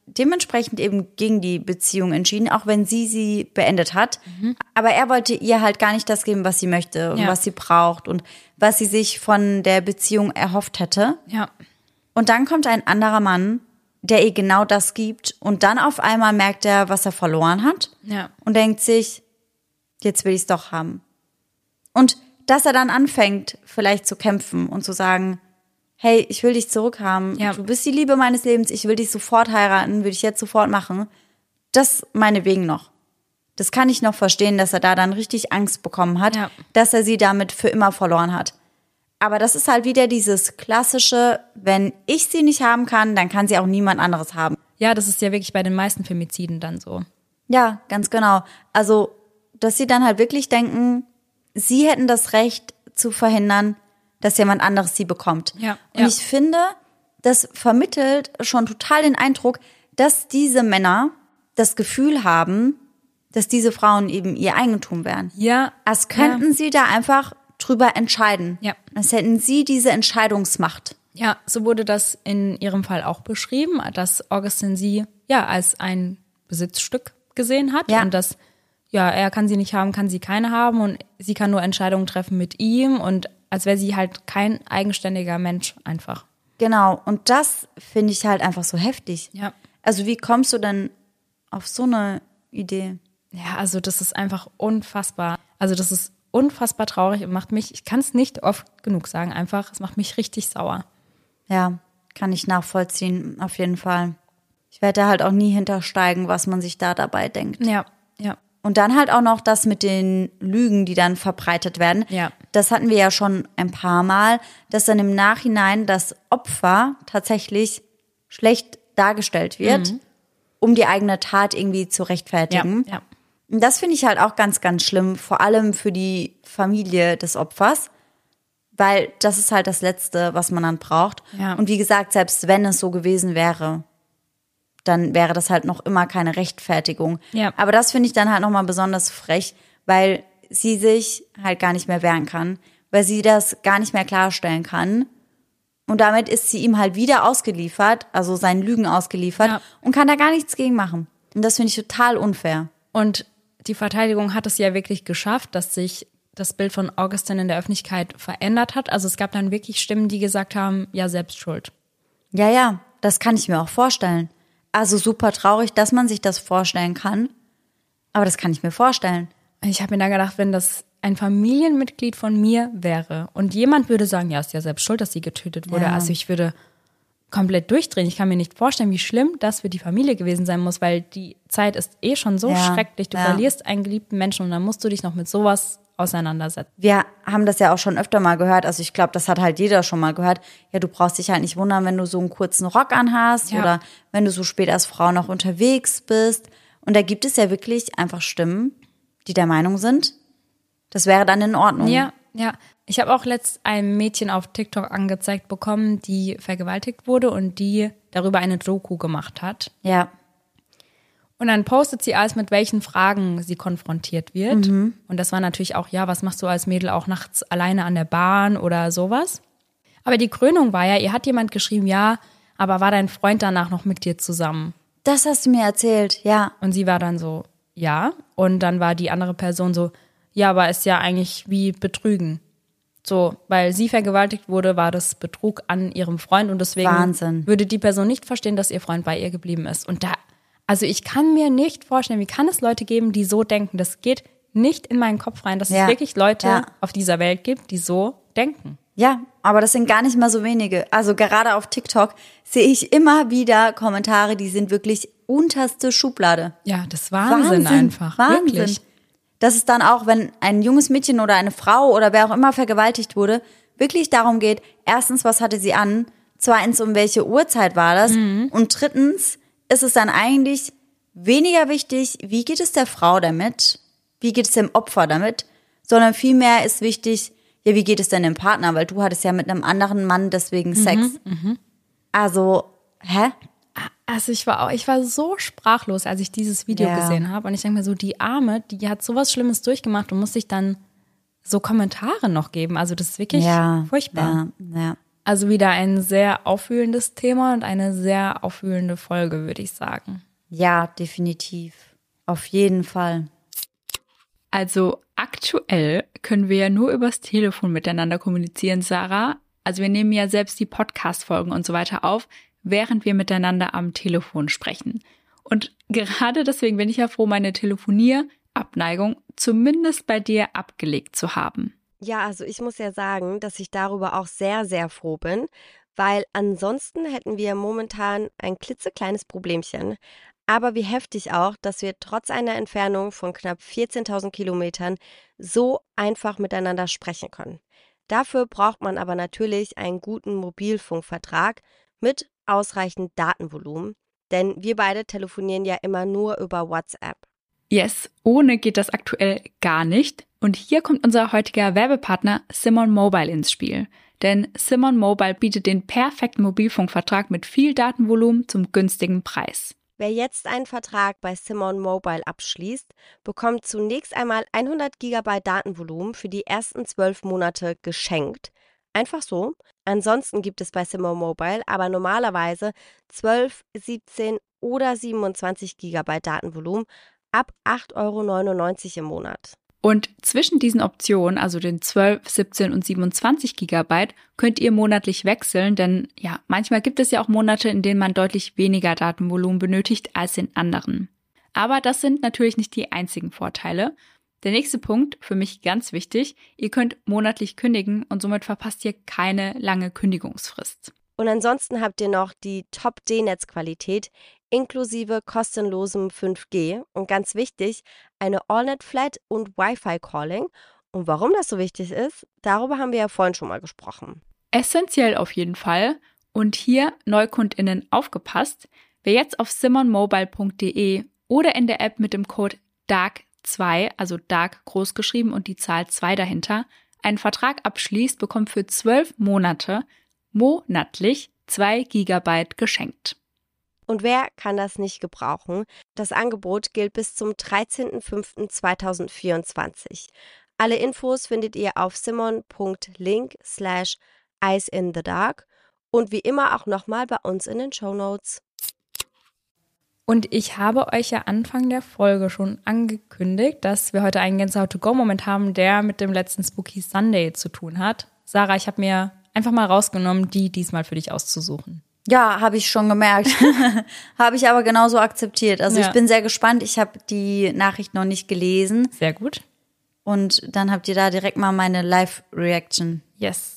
dementsprechend eben gegen die Beziehung entschieden, auch wenn sie sie beendet hat. Mhm. Aber er wollte ihr halt gar nicht das geben, was sie möchte und Ja. was sie braucht und was sie sich von der Beziehung erhofft hätte. Ja. Und dann kommt ein anderer Mann, der ihr genau das gibt. Und dann auf einmal merkt er, was er verloren hat. Ja. Und denkt sich, jetzt will ich es doch haben. Und dass er dann anfängt, vielleicht zu kämpfen und zu sagen, hey, ich will dich zurückhaben. Ja. Du bist die Liebe meines Lebens. Ich will dich sofort heiraten. Will ich jetzt sofort machen. Das meinetwegen noch. Das kann ich noch verstehen, dass er da dann richtig Angst bekommen hat, Ja. dass er sie damit für immer verloren hat. Aber das ist halt wieder dieses klassische, wenn ich sie nicht haben kann, dann kann sie auch niemand anderes haben. Ja, das ist ja wirklich bei den meisten Femiziden dann so. Ja, ganz genau. Also, dass sie dann halt wirklich denken, sie hätten das Recht zu verhindern, dass jemand anderes sie bekommt. Ja, Und ja. ich finde, das vermittelt schon total den Eindruck, dass diese Männer das Gefühl haben, dass diese Frauen eben ihr Eigentum wären. Ja. Als könnten ja. sie da einfach drüber entscheiden. Ja. Als hätten sie diese Entscheidungsmacht. Ja, so wurde das in ihrem Fall auch beschrieben, dass Augustin sie ja als ein Besitzstück gesehen hat Ja. und dass ja, er kann sie nicht haben, kann sie keine haben und sie kann nur Entscheidungen treffen mit ihm und als wäre sie halt kein eigenständiger Mensch einfach. Genau. Und das finde ich halt einfach so heftig. Ja. Also wie kommst du denn auf so eine Idee? Ja, also das ist einfach unfassbar. Also das ist unfassbar traurig und macht mich, ich kann es nicht oft genug sagen, einfach, es macht mich richtig sauer. Ja, kann ich nachvollziehen, auf jeden Fall. Ich werde da halt auch nie hintersteigen, was man sich da dabei denkt. Ja, ja. Und dann halt auch noch das mit den Lügen, die dann verbreitet werden. Ja. Das hatten wir ja schon ein paar Mal, dass dann im Nachhinein das Opfer tatsächlich schlecht dargestellt wird, Mhm. um die eigene Tat irgendwie zu rechtfertigen. Ja, ja. Und das finde ich halt auch ganz, ganz schlimm, vor allem für die Familie des Opfers, weil das ist halt das Letzte, was man dann braucht. Ja. Und wie gesagt, selbst wenn es so gewesen wäre, dann wäre das halt noch immer keine Rechtfertigung. Ja. Aber das finde ich dann halt nochmal besonders frech, weil sie sich halt gar nicht mehr wehren kann, weil sie das gar nicht mehr klarstellen kann. Und damit ist sie ihm halt wieder ausgeliefert, also seinen Lügen ausgeliefert Ja. und kann da gar nichts gegen machen. Und das finde ich total unfair. Und die Verteidigung hat es ja wirklich geschafft, dass sich das Bild von Augustin in der Öffentlichkeit verändert hat. Also es gab dann wirklich Stimmen, die gesagt haben, ja, selbst schuld. Ja, ja, das kann ich mir auch vorstellen. Also super traurig, dass man sich das vorstellen kann. Aber das kann ich mir vorstellen. Ich habe mir da gedacht, wenn das ein Familienmitglied von mir wäre und jemand würde sagen, ja, ist ja selbst schuld, dass sie getötet wurde. Ja. Also ich würde komplett durchdrehen. Ich kann mir nicht vorstellen, wie schlimm das für die Familie gewesen sein muss, weil die Zeit ist eh schon so Ja, schrecklich. Du ja. verlierst einen geliebten Menschen und dann musst du dich noch mit sowas auseinandersetzen. Wir haben das ja auch schon öfter mal gehört. Also ich glaube, das hat halt jeder schon mal gehört. Ja, du brauchst dich halt nicht wundern, wenn du so einen kurzen Rock anhast Ja. oder wenn du so spät als Frau noch unterwegs bist. Und da gibt es ja wirklich einfach Stimmen, die der Meinung sind, das wäre dann in Ordnung. Ja, ja. Ich habe auch letzt ein Mädchen auf TikTok angezeigt bekommen, die vergewaltigt wurde und die darüber eine Doku gemacht hat. Ja. Und dann postet sie alles, mit welchen Fragen sie konfrontiert wird. Mhm. Und das war natürlich auch, ja, was machst du als Mädel auch nachts alleine an der Bahn oder sowas? Aber die Krönung war ja, ihr hat jemand geschrieben, ja, aber war dein Freund danach noch mit dir zusammen? Das hast du mir erzählt, ja. Und sie war dann so, ja. Und dann war die andere Person so, ja, aber ist ja eigentlich wie Betrügen. So, weil sie vergewaltigt wurde, war das Betrug an ihrem Freund und deswegen Wahnsinn. würde die Person nicht verstehen, dass ihr Freund bei ihr geblieben ist. Und da, also ich kann mir nicht vorstellen, wie kann es Leute geben, die so denken? Das geht nicht in meinen Kopf rein, dass Ja. es wirklich Leute Ja. auf dieser Welt gibt, die so denken. Ja, aber das sind gar nicht mal so wenige. Also gerade auf TikTok sehe ich immer wieder Kommentare, die sind wirklich unterste Schublade. Ja, das ist Wahnsinn, einfach. Wahnsinn. Wirklich. Dass es dann auch, wenn ein junges Mädchen oder eine Frau oder wer auch immer vergewaltigt wurde, wirklich darum geht, erstens, was hatte sie an? Zweitens, um welche Uhrzeit war das? Mhm. Und drittens ist es dann eigentlich weniger wichtig, wie geht es der Frau damit? Wie geht es dem Opfer damit? Sondern vielmehr ist wichtig, ja, wie geht es denn dem Partner? Weil du hattest ja mit einem anderen Mann deswegen Sex. Also, hä? Also ich war auch, ich war so sprachlos, als ich dieses Video Ja. gesehen habe. Und ich denke mir so, die Arme, die hat sowas Schlimmes durchgemacht und muss sich dann so Kommentare noch geben. Also das ist wirklich Ja, furchtbar. Ja, ja. Also wieder ein sehr aufwühlendes Thema und eine sehr aufwühlende Folge, würde ich sagen. Ja, definitiv. Auf jeden Fall. Also aktuell können wir ja nur übers Telefon miteinander kommunizieren, Sarah. Also wir nehmen ja selbst die Podcast-Folgen und so weiter auf, während wir miteinander am Telefon sprechen. Und gerade deswegen bin ich ja froh, meine Telefonierabneigung zumindest bei dir abgelegt zu haben. Ja, also ich muss ja sagen, dass ich darüber auch sehr, sehr froh bin, weil ansonsten hätten wir momentan ein klitzekleines Problemchen. Aber wie heftig auch, dass wir trotz einer Entfernung von knapp vierzehntausend Kilometern so einfach miteinander sprechen können. Dafür braucht man aber natürlich einen guten Mobilfunkvertrag mit ausreichend Datenvolumen, denn wir beide telefonieren ja immer nur über WhatsApp. Yes, ohne geht das aktuell gar nicht. Und hier kommt unser heutiger Werbepartner Simon Mobile ins Spiel. Denn Simon Mobile bietet den perfekten Mobilfunkvertrag mit viel Datenvolumen zum günstigen Preis. Wer jetzt einen Vertrag bei Simon Mobile abschließt, bekommt zunächst einmal hundert Gigabyte Datenvolumen für die ersten zwölf Monate geschenkt. Einfach so. Ansonsten gibt es bei Simon Mobile aber normalerweise zwölf, siebzehn oder siebenundzwanzig Gigabyte Datenvolumen ab acht Euro neunundneunzig im Monat. Und zwischen diesen Optionen, also den zwölf, siebzehn und siebenundzwanzig Gigabyte, könnt ihr monatlich wechseln, denn ja, manchmal gibt es ja auch Monate, in denen man deutlich weniger Datenvolumen benötigt als in anderen. Aber das sind natürlich nicht die einzigen Vorteile. Der nächste Punkt, für mich ganz wichtig, ihr könnt monatlich kündigen und somit verpasst ihr keine lange Kündigungsfrist. Und ansonsten habt ihr noch die Top-D-Netzqualität inklusive kostenlosem fünf G und ganz wichtig, eine AllNet-Flat und Wi-Fi-Calling. Und warum das so wichtig ist, darüber haben wir ja vorhin schon mal gesprochen. Essentiell auf jeden Fall. Und hier NeukundInnen aufgepasst, wer jetzt auf simonmobile punkt de oder in der App mit dem Code D A R K zwei, also Dark groß geschrieben und die Zahl zwei dahinter, einen Vertrag abschließt, bekommt für zwölf Monate monatlich zwei Gigabyte geschenkt. Und wer kann das nicht gebrauchen? Das Angebot gilt bis zum dreizehnten fünften zweitausendvierundzwanzig. Alle Infos findet ihr auf simon punkt link slash eyes in the dark und wie immer auch nochmal bei uns in den Shownotes. Und ich habe euch ja Anfang der Folge schon angekündigt, dass wir heute einen Gänsehaut-to-go-Moment haben, der mit dem letzten Spooky Sunday zu tun hat. Sarah, ich habe mir einfach mal rausgenommen, die diesmal für dich auszusuchen. Ja, habe ich schon gemerkt. Habe ich aber genauso akzeptiert. Also Ja. ich bin sehr gespannt. Ich habe die Nachricht noch nicht gelesen. Sehr gut. Und dann habt ihr da direkt mal meine Live-Reaction. Yes.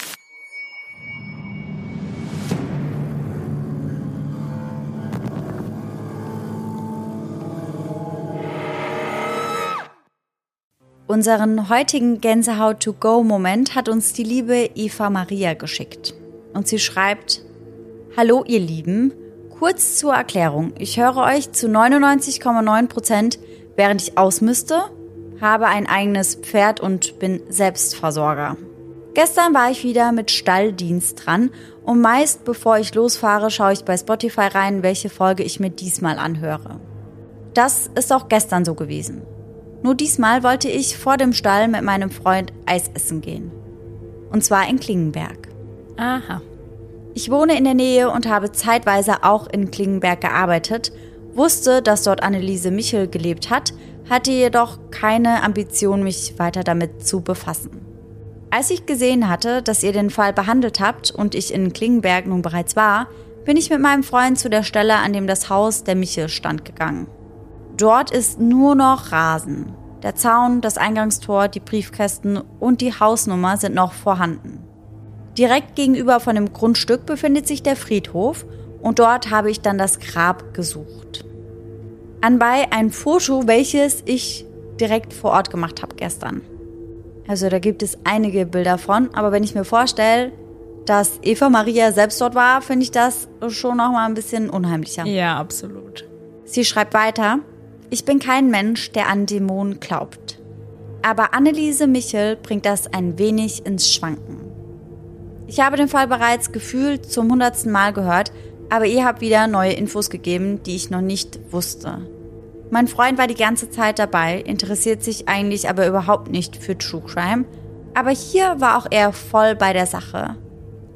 Unseren heutigen Gänsehaut-to-go-Moment hat uns die liebe Eva Maria geschickt. Und sie schreibt: Hallo ihr Lieben, kurz zur Erklärung. Ich höre euch zu neunundneunzig Komma neun Prozent, während ich ausmiste, habe ein eigenes Pferd und bin Selbstversorger. Gestern war ich wieder mit Stalldienst dran und meist bevor ich losfahre, schaue ich bei Spotify rein, welche Folge ich mir diesmal anhöre. Das ist auch gestern so gewesen. Nur diesmal wollte ich vor dem Stall mit meinem Freund Eis essen gehen. Und zwar in Klingenberg. Aha. Ich wohne in der Nähe und habe zeitweise auch in Klingenberg gearbeitet, wusste, dass dort Anneliese Michel gelebt hat, hatte jedoch keine Ambition, mich weiter damit zu befassen. Als ich gesehen hatte, dass ihr den Fall behandelt habt und ich in Klingenberg nun bereits war, bin ich mit meinem Freund zu der Stelle, an dem das Haus der Michel stand, gegangen. Dort ist nur noch Rasen. Der Zaun, das Eingangstor, die Briefkästen und die Hausnummer sind noch vorhanden. Direkt gegenüber von dem Grundstück befindet sich der Friedhof und dort habe ich dann das Grab gesucht. Anbei ein Foto, welches ich direkt vor Ort gemacht habe gestern. Also da gibt es einige Bilder von, aber wenn ich mir vorstelle, dass Eva Maria selbst dort war, finde ich das schon noch mal ein bisschen unheimlicher. Ja, absolut. Sie schreibt weiter: Ich bin kein Mensch, der an Dämonen glaubt. Aber Anneliese Michel bringt das ein wenig ins Schwanken. Ich habe den Fall bereits gefühlt zum hundertsten Mal gehört, aber ihr habt wieder neue Infos gegeben, die ich noch nicht wusste. Mein Freund war die ganze Zeit dabei, interessiert sich eigentlich aber überhaupt nicht für True Crime, aber hier war auch er voll bei der Sache.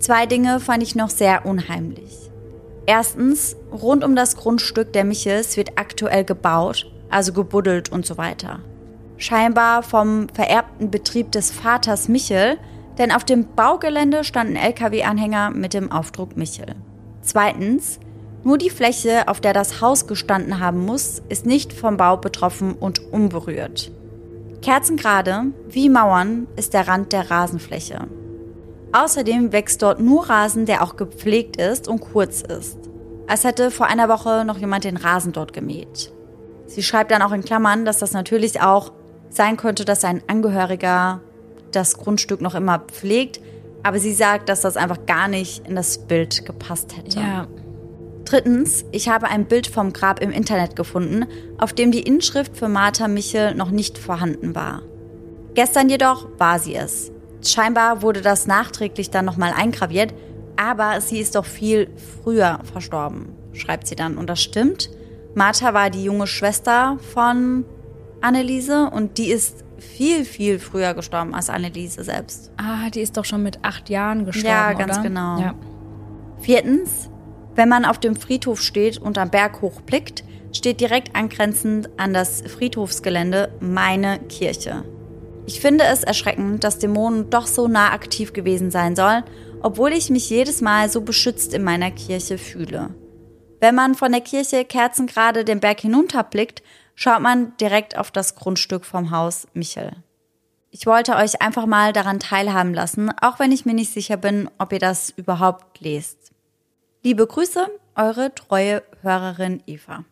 Zwei Dinge fand ich noch sehr unheimlich. Erstens, rund um das Grundstück der Michels wird aktuell gebaut, also gebuddelt und so weiter. Scheinbar vom vererbten Betrieb des Vaters Michel, denn auf dem Baugelände stand ein L K W-Anhänger mit dem Aufdruck Michel. Zweitens, nur die Fläche, auf der das Haus gestanden haben muss, ist nicht vom Bau betroffen und unberührt. Kerzengerade, wie Mauern, ist der Rand der Rasenfläche. Außerdem wächst dort nur Rasen, der auch gepflegt ist und kurz ist. Als hätte vor einer Woche noch jemand den Rasen dort gemäht. Sie schreibt dann auch in Klammern, dass das natürlich auch sein könnte, dass ein Angehöriger das Grundstück noch immer pflegt, aber sie sagt, dass das einfach gar nicht in das Bild gepasst hätte. Ja. Drittens, ich habe ein Bild vom Grab im Internet gefunden, auf dem die Inschrift für Martha Michel noch nicht vorhanden war. Gestern jedoch war sie es. Scheinbar wurde das nachträglich dann nochmal eingraviert, aber sie ist doch viel früher verstorben, schreibt sie dann. Und das stimmt. Martha war die junge Schwester von Anneliese und die ist viel, viel früher gestorben als Anneliese selbst. Ah, die ist doch schon mit acht Jahren gestorben, Ja, ganz oder? genau. Ja. Viertens, wenn man auf dem Friedhof steht und am Berg hochblickt, steht direkt angrenzend an das Friedhofsgelände meine Kirche. Ich finde es erschreckend, dass Dämonen doch so nah aktiv gewesen sein sollen, obwohl ich mich jedes Mal so beschützt in meiner Kirche fühle. Wenn man von der Kirche kerzengerade den Berg hinunterblickt, schaut man direkt auf das Grundstück vom Haus Michel. Ich wollte euch einfach mal daran teilhaben lassen, auch wenn ich mir nicht sicher bin, ob ihr das überhaupt lest. Liebe Grüße, eure treue Hörerin Eva.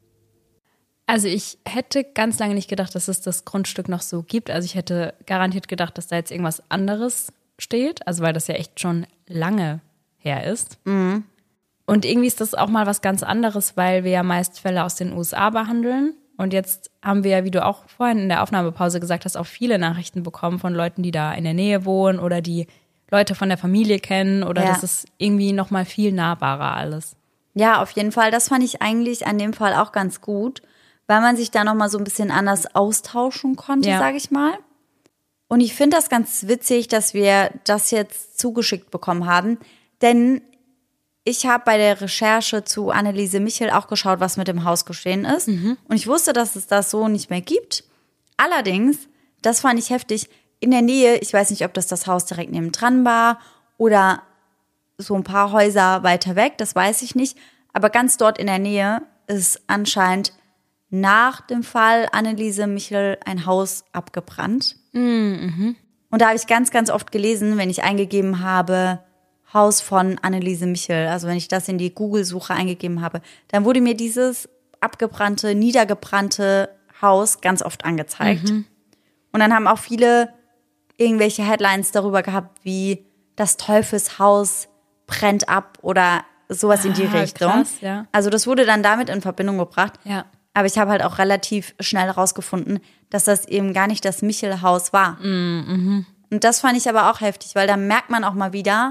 Also ich hätte ganz lange nicht gedacht, dass es das Grundstück noch so gibt. Also ich hätte garantiert gedacht, dass da jetzt irgendwas anderes steht. Also weil das ja echt schon lange her ist. Mhm. Und irgendwie ist das auch mal was ganz anderes, weil wir ja meist Fälle aus den U S A behandeln. Und jetzt haben wir ja, wie du auch vorhin in der Aufnahmepause gesagt hast, auch viele Nachrichten bekommen von Leuten, die da in der Nähe wohnen oder die Leute von der Familie kennen. Oder Ja. das ist irgendwie noch mal viel nahbarer alles. Ja, auf jeden Fall. Das fand ich eigentlich an dem Fall auch ganz gut, weil man sich da nochmal so ein bisschen anders austauschen konnte, Ja. sage ich mal. Und ich finde das ganz witzig, dass wir das jetzt zugeschickt bekommen haben, denn ich habe bei der Recherche zu Anneliese Michel auch geschaut, was mit dem Haus geschehen ist. Und ich wusste, dass es das so nicht mehr gibt. Allerdings, das fand ich heftig, in der Nähe, ich weiß nicht, ob das das Haus direkt nebendran war oder so ein paar Häuser weiter weg, das weiß ich nicht. Aber ganz dort in der Nähe ist anscheinend nach dem Fall Anneliese Michel ein Haus abgebrannt. Mhm. Und da habe ich ganz, ganz oft gelesen, wenn ich eingegeben habe, Haus von Anneliese Michel, also wenn ich das in die Google-Suche eingegeben habe, dann wurde mir dieses abgebrannte, niedergebrannte Haus ganz oft angezeigt. Mhm. Und dann haben auch viele irgendwelche Headlines darüber gehabt, wie das Teufelshaus brennt ab oder sowas in die Ah, Richtung. krass, ja. Also das wurde dann damit in Verbindung gebracht. Ja. Aber ich habe halt auch relativ schnell herausgefunden, dass das eben gar nicht das Michel-Haus war. Mhm. Und das fand ich aber auch heftig, weil da merkt man auch mal wieder,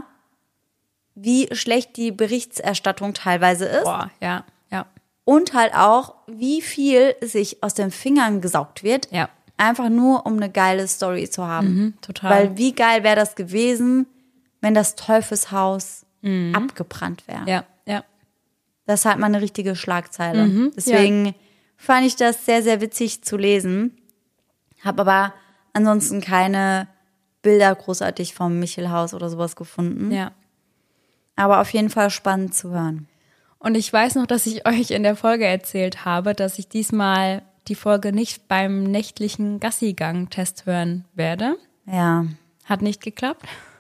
wie schlecht die Berichterstattung teilweise ist. Boah, ja, ja, Und halt auch, wie viel sich aus den Fingern gesaugt wird. ja. Einfach nur, um eine geile Story zu haben. Mhm, total. Weil wie geil wäre das gewesen, wenn das Teufelshaus abgebrannt wäre. Ja, ja. Das ist halt mal eine richtige Schlagzeile. Mhm, Deswegen fand ich das sehr, sehr witzig zu lesen. Habe aber ansonsten keine Bilder großartig vom Michelhaus oder sowas gefunden. Ja. Aber auf jeden Fall spannend zu hören. Und ich weiß noch, dass ich euch in der Folge erzählt habe, dass ich diesmal die Folge nicht beim nächtlichen Gassigang-Test hören werde. Ja. Hat nicht geklappt.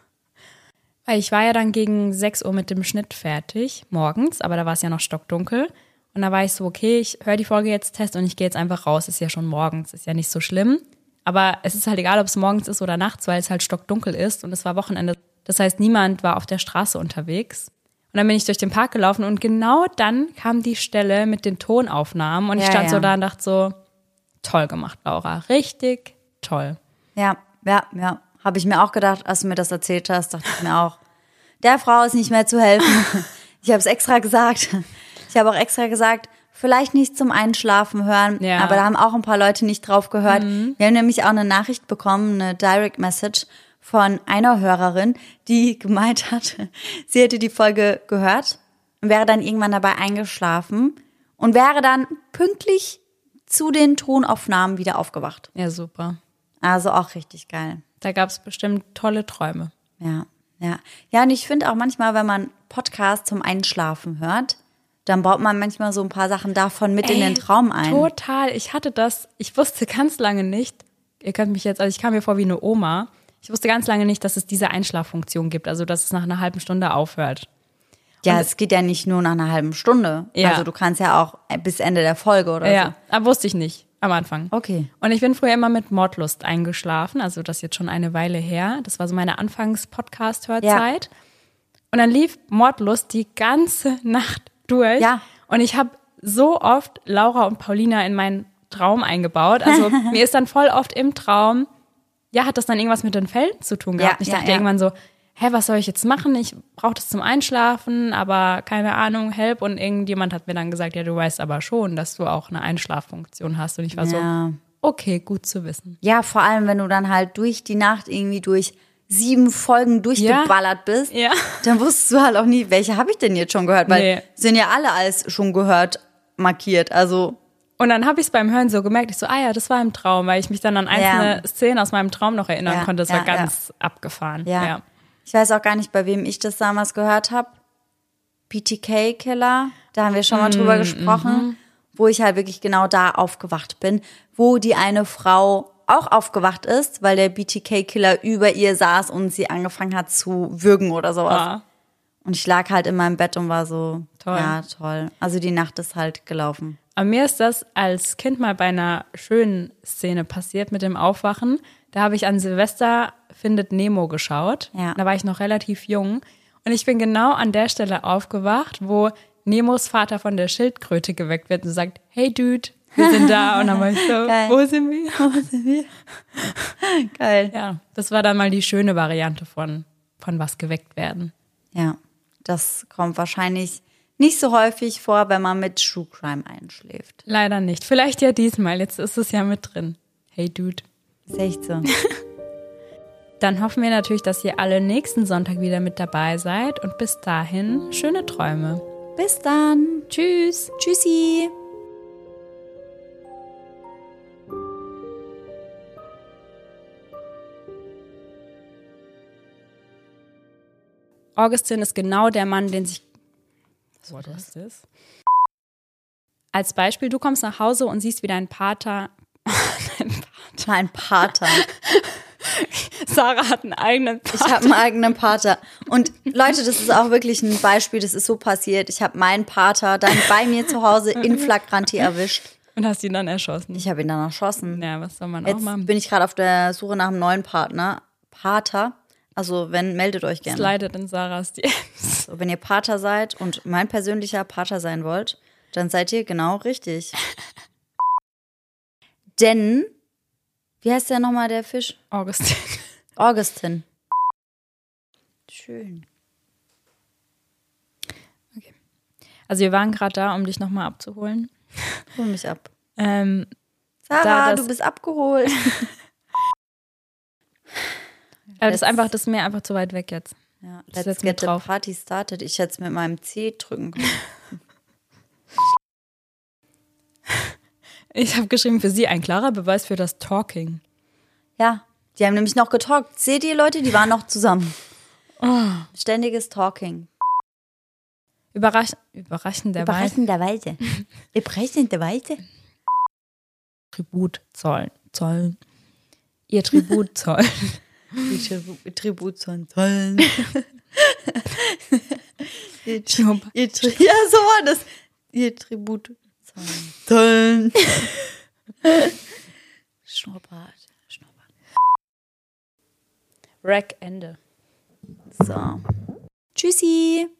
Weil ich war ja dann gegen sechs Uhr mit dem Schnitt fertig, morgens, aber da war es ja noch stockdunkel. Und da war ich so, okay, ich höre die Folge jetzt Test und ich gehe jetzt einfach raus. Ist ja schon morgens, ist ja nicht so schlimm. Aber es ist halt egal, ob es morgens ist oder nachts, weil es halt stockdunkel ist und es war Wochenende. Das heißt, niemand war auf der Straße unterwegs. Und dann bin ich durch den Park gelaufen und genau dann kam die Stelle mit den Tonaufnahmen und ich Ja, stand ja. so da und dachte so, toll gemacht, Laura, richtig toll. Ja, ja, ja. Habe ich mir auch gedacht, als du mir das erzählt hast, dachte ich mir auch, der Frau ist nicht mehr zu helfen. Ich habe es extra gesagt. Ich habe auch extra gesagt, vielleicht nicht zum Einschlafen hören, Ja. aber da haben auch ein paar Leute nicht drauf gehört. Wir haben nämlich auch eine Nachricht bekommen, eine Direct Message von einer Hörerin, die gemeint hat, sie hätte die Folge gehört und wäre dann irgendwann dabei eingeschlafen und wäre dann pünktlich zu den Tonaufnahmen wieder aufgewacht. Ja, super. Also auch richtig geil. Da gab es bestimmt tolle Träume. Ja, ja. Ja, und ich finde auch manchmal, wenn man Podcast zum Einschlafen hört, dann baut man manchmal so ein paar Sachen davon mit Ey, in den Traum ein. Total. Ich hatte das, ich wusste ganz lange nicht, ihr könnt mich jetzt, also ich kam mir vor wie eine Oma, ich wusste ganz lange nicht, dass es diese Einschlaffunktion gibt, also dass es nach einer halben Stunde aufhört. Ja, und es geht ja nicht nur nach einer halben Stunde. Ja. Also du kannst ja auch bis Ende der Folge oder ja, so. Ja, aber wusste ich nicht am Anfang. Okay. Und ich bin früher immer mit Mordlust eingeschlafen, also das ist jetzt schon eine Weile her. Das war so meine Anfangs-Podcast-Hörzeit. Ja. Und dann lief Mordlust die ganze Nacht durch. Ja. Und ich habe so oft Laura und Paulina in meinen Traum eingebaut. Also mir ist dann voll oft im Traum, ja, hat das dann irgendwas mit den Fällen zu tun gehabt. Ja, ich ja, dachte ja. irgendwann so, hä, was soll ich jetzt machen? Ich brauche das zum Einschlafen, aber keine Ahnung, help. Und irgendjemand hat mir dann gesagt, ja, du weißt aber schon, dass du auch eine Einschlaffunktion hast. Und ich war Ja. so, okay, gut zu wissen. Ja, vor allem, wenn du dann halt durch die Nacht irgendwie durch sieben Folgen durchgeballert Ja. bist, Ja. dann wusstest du halt auch nie, welche habe ich denn jetzt schon gehört, weil Nee. sind ja alle als schon gehört markiert, also Und dann habe ich es beim Hören so gemerkt, ich so, ah ja, das war im Traum, weil ich mich dann an einzelne Ja. Szenen aus meinem Traum noch erinnern Ja, konnte. Das ja, war ganz abgefahren. ja. Ja. Ich weiß auch gar nicht, bei wem ich das damals gehört habe. B T K-Killer, da haben wir schon mal drüber gesprochen, wo ich halt wirklich genau da aufgewacht bin, wo die eine Frau auch aufgewacht ist, weil der B T K-Killer über ihr saß und sie angefangen hat zu würgen oder sowas. Ah, Und ich lag halt in meinem Bett und war so, Toll. ja, toll. Also die Nacht ist halt gelaufen. Aber mir ist das als Kind mal bei einer schönen Szene passiert mit dem Aufwachen. Da habe ich an Silvester Findet Nemo geschaut. Ja. Da war ich noch relativ jung. Und ich bin genau an der Stelle aufgewacht, wo Nemos Vater von der Schildkröte geweckt wird und sagt, hey Dude, wir sind da. Und dann war ich so, Geil. wo sind wir? Wo sind wir? Geil. Ja, das war dann mal die schöne Variante von, von was geweckt werden. Ja, das kommt wahrscheinlich nicht so häufig vor, wenn man mit True Crime einschläft. Leider nicht. Vielleicht ja diesmal. Jetzt ist es ja mit drin. Hey Dude. Ist echt so. Dann hoffen wir natürlich, dass ihr alle nächsten Sonntag wieder mit dabei seid. Und bis dahin, schöne Träume. Bis dann. Tschüss. Tschüssi. Augustin ist genau der Mann, den sich... Was war das? Als Beispiel, du kommst nach Hause und siehst, wie dein Pater... dein Pater. Mein Pater. Sarah hat einen eigenen Pater. Ich habe einen eigenen Pater. Und Leute, das ist auch wirklich ein Beispiel, das ist so passiert. Ich habe meinen Pater dann bei mir zu Hause in Flagranti erwischt. Und hast ihn dann erschossen. Ich habe ihn dann erschossen. Ja, was soll man auch Jetzt machen? bin ich gerade auf der Suche nach einem neuen Partner. Pater. Also wenn, meldet euch gerne. Slidet in Sarahs D Ms. So, wenn ihr Pater seid und mein persönlicher Pater sein wollt, dann seid ihr genau richtig. Denn, wie heißt der nochmal, der Fisch? Augustin. Augustin. Schön. Okay. Also wir waren gerade da, um dich nochmal abzuholen. Hol mich ab. Ähm, Sarah, Da das- du bist abgeholt. aber das ist Let's- einfach, das ist mir einfach zu weit weg jetzt. Ja, Ich let's setz get mit the drauf. party started. Ich hätte es mit meinem C drücken können. Ich habe geschrieben, für sie ein klarer Beweis für das Talking. Ja, die haben nämlich noch getalkt. Seht ihr, Leute, die waren noch zusammen. Ständiges Talking. Überrasch überraschenderweise Überraschenderweise. Überraschenderweise. Tribut zollen. Zollen. Ihr Tribut zollen. Die Tribu- Tribut zollen. Zollen. ihr, Schnurrbart. ihr, Tri- ja, so war das. Ihr Tribut zollen. Zollen. Schnurrbart. Schnurrbart. Rack Ende. So. Tschüssi.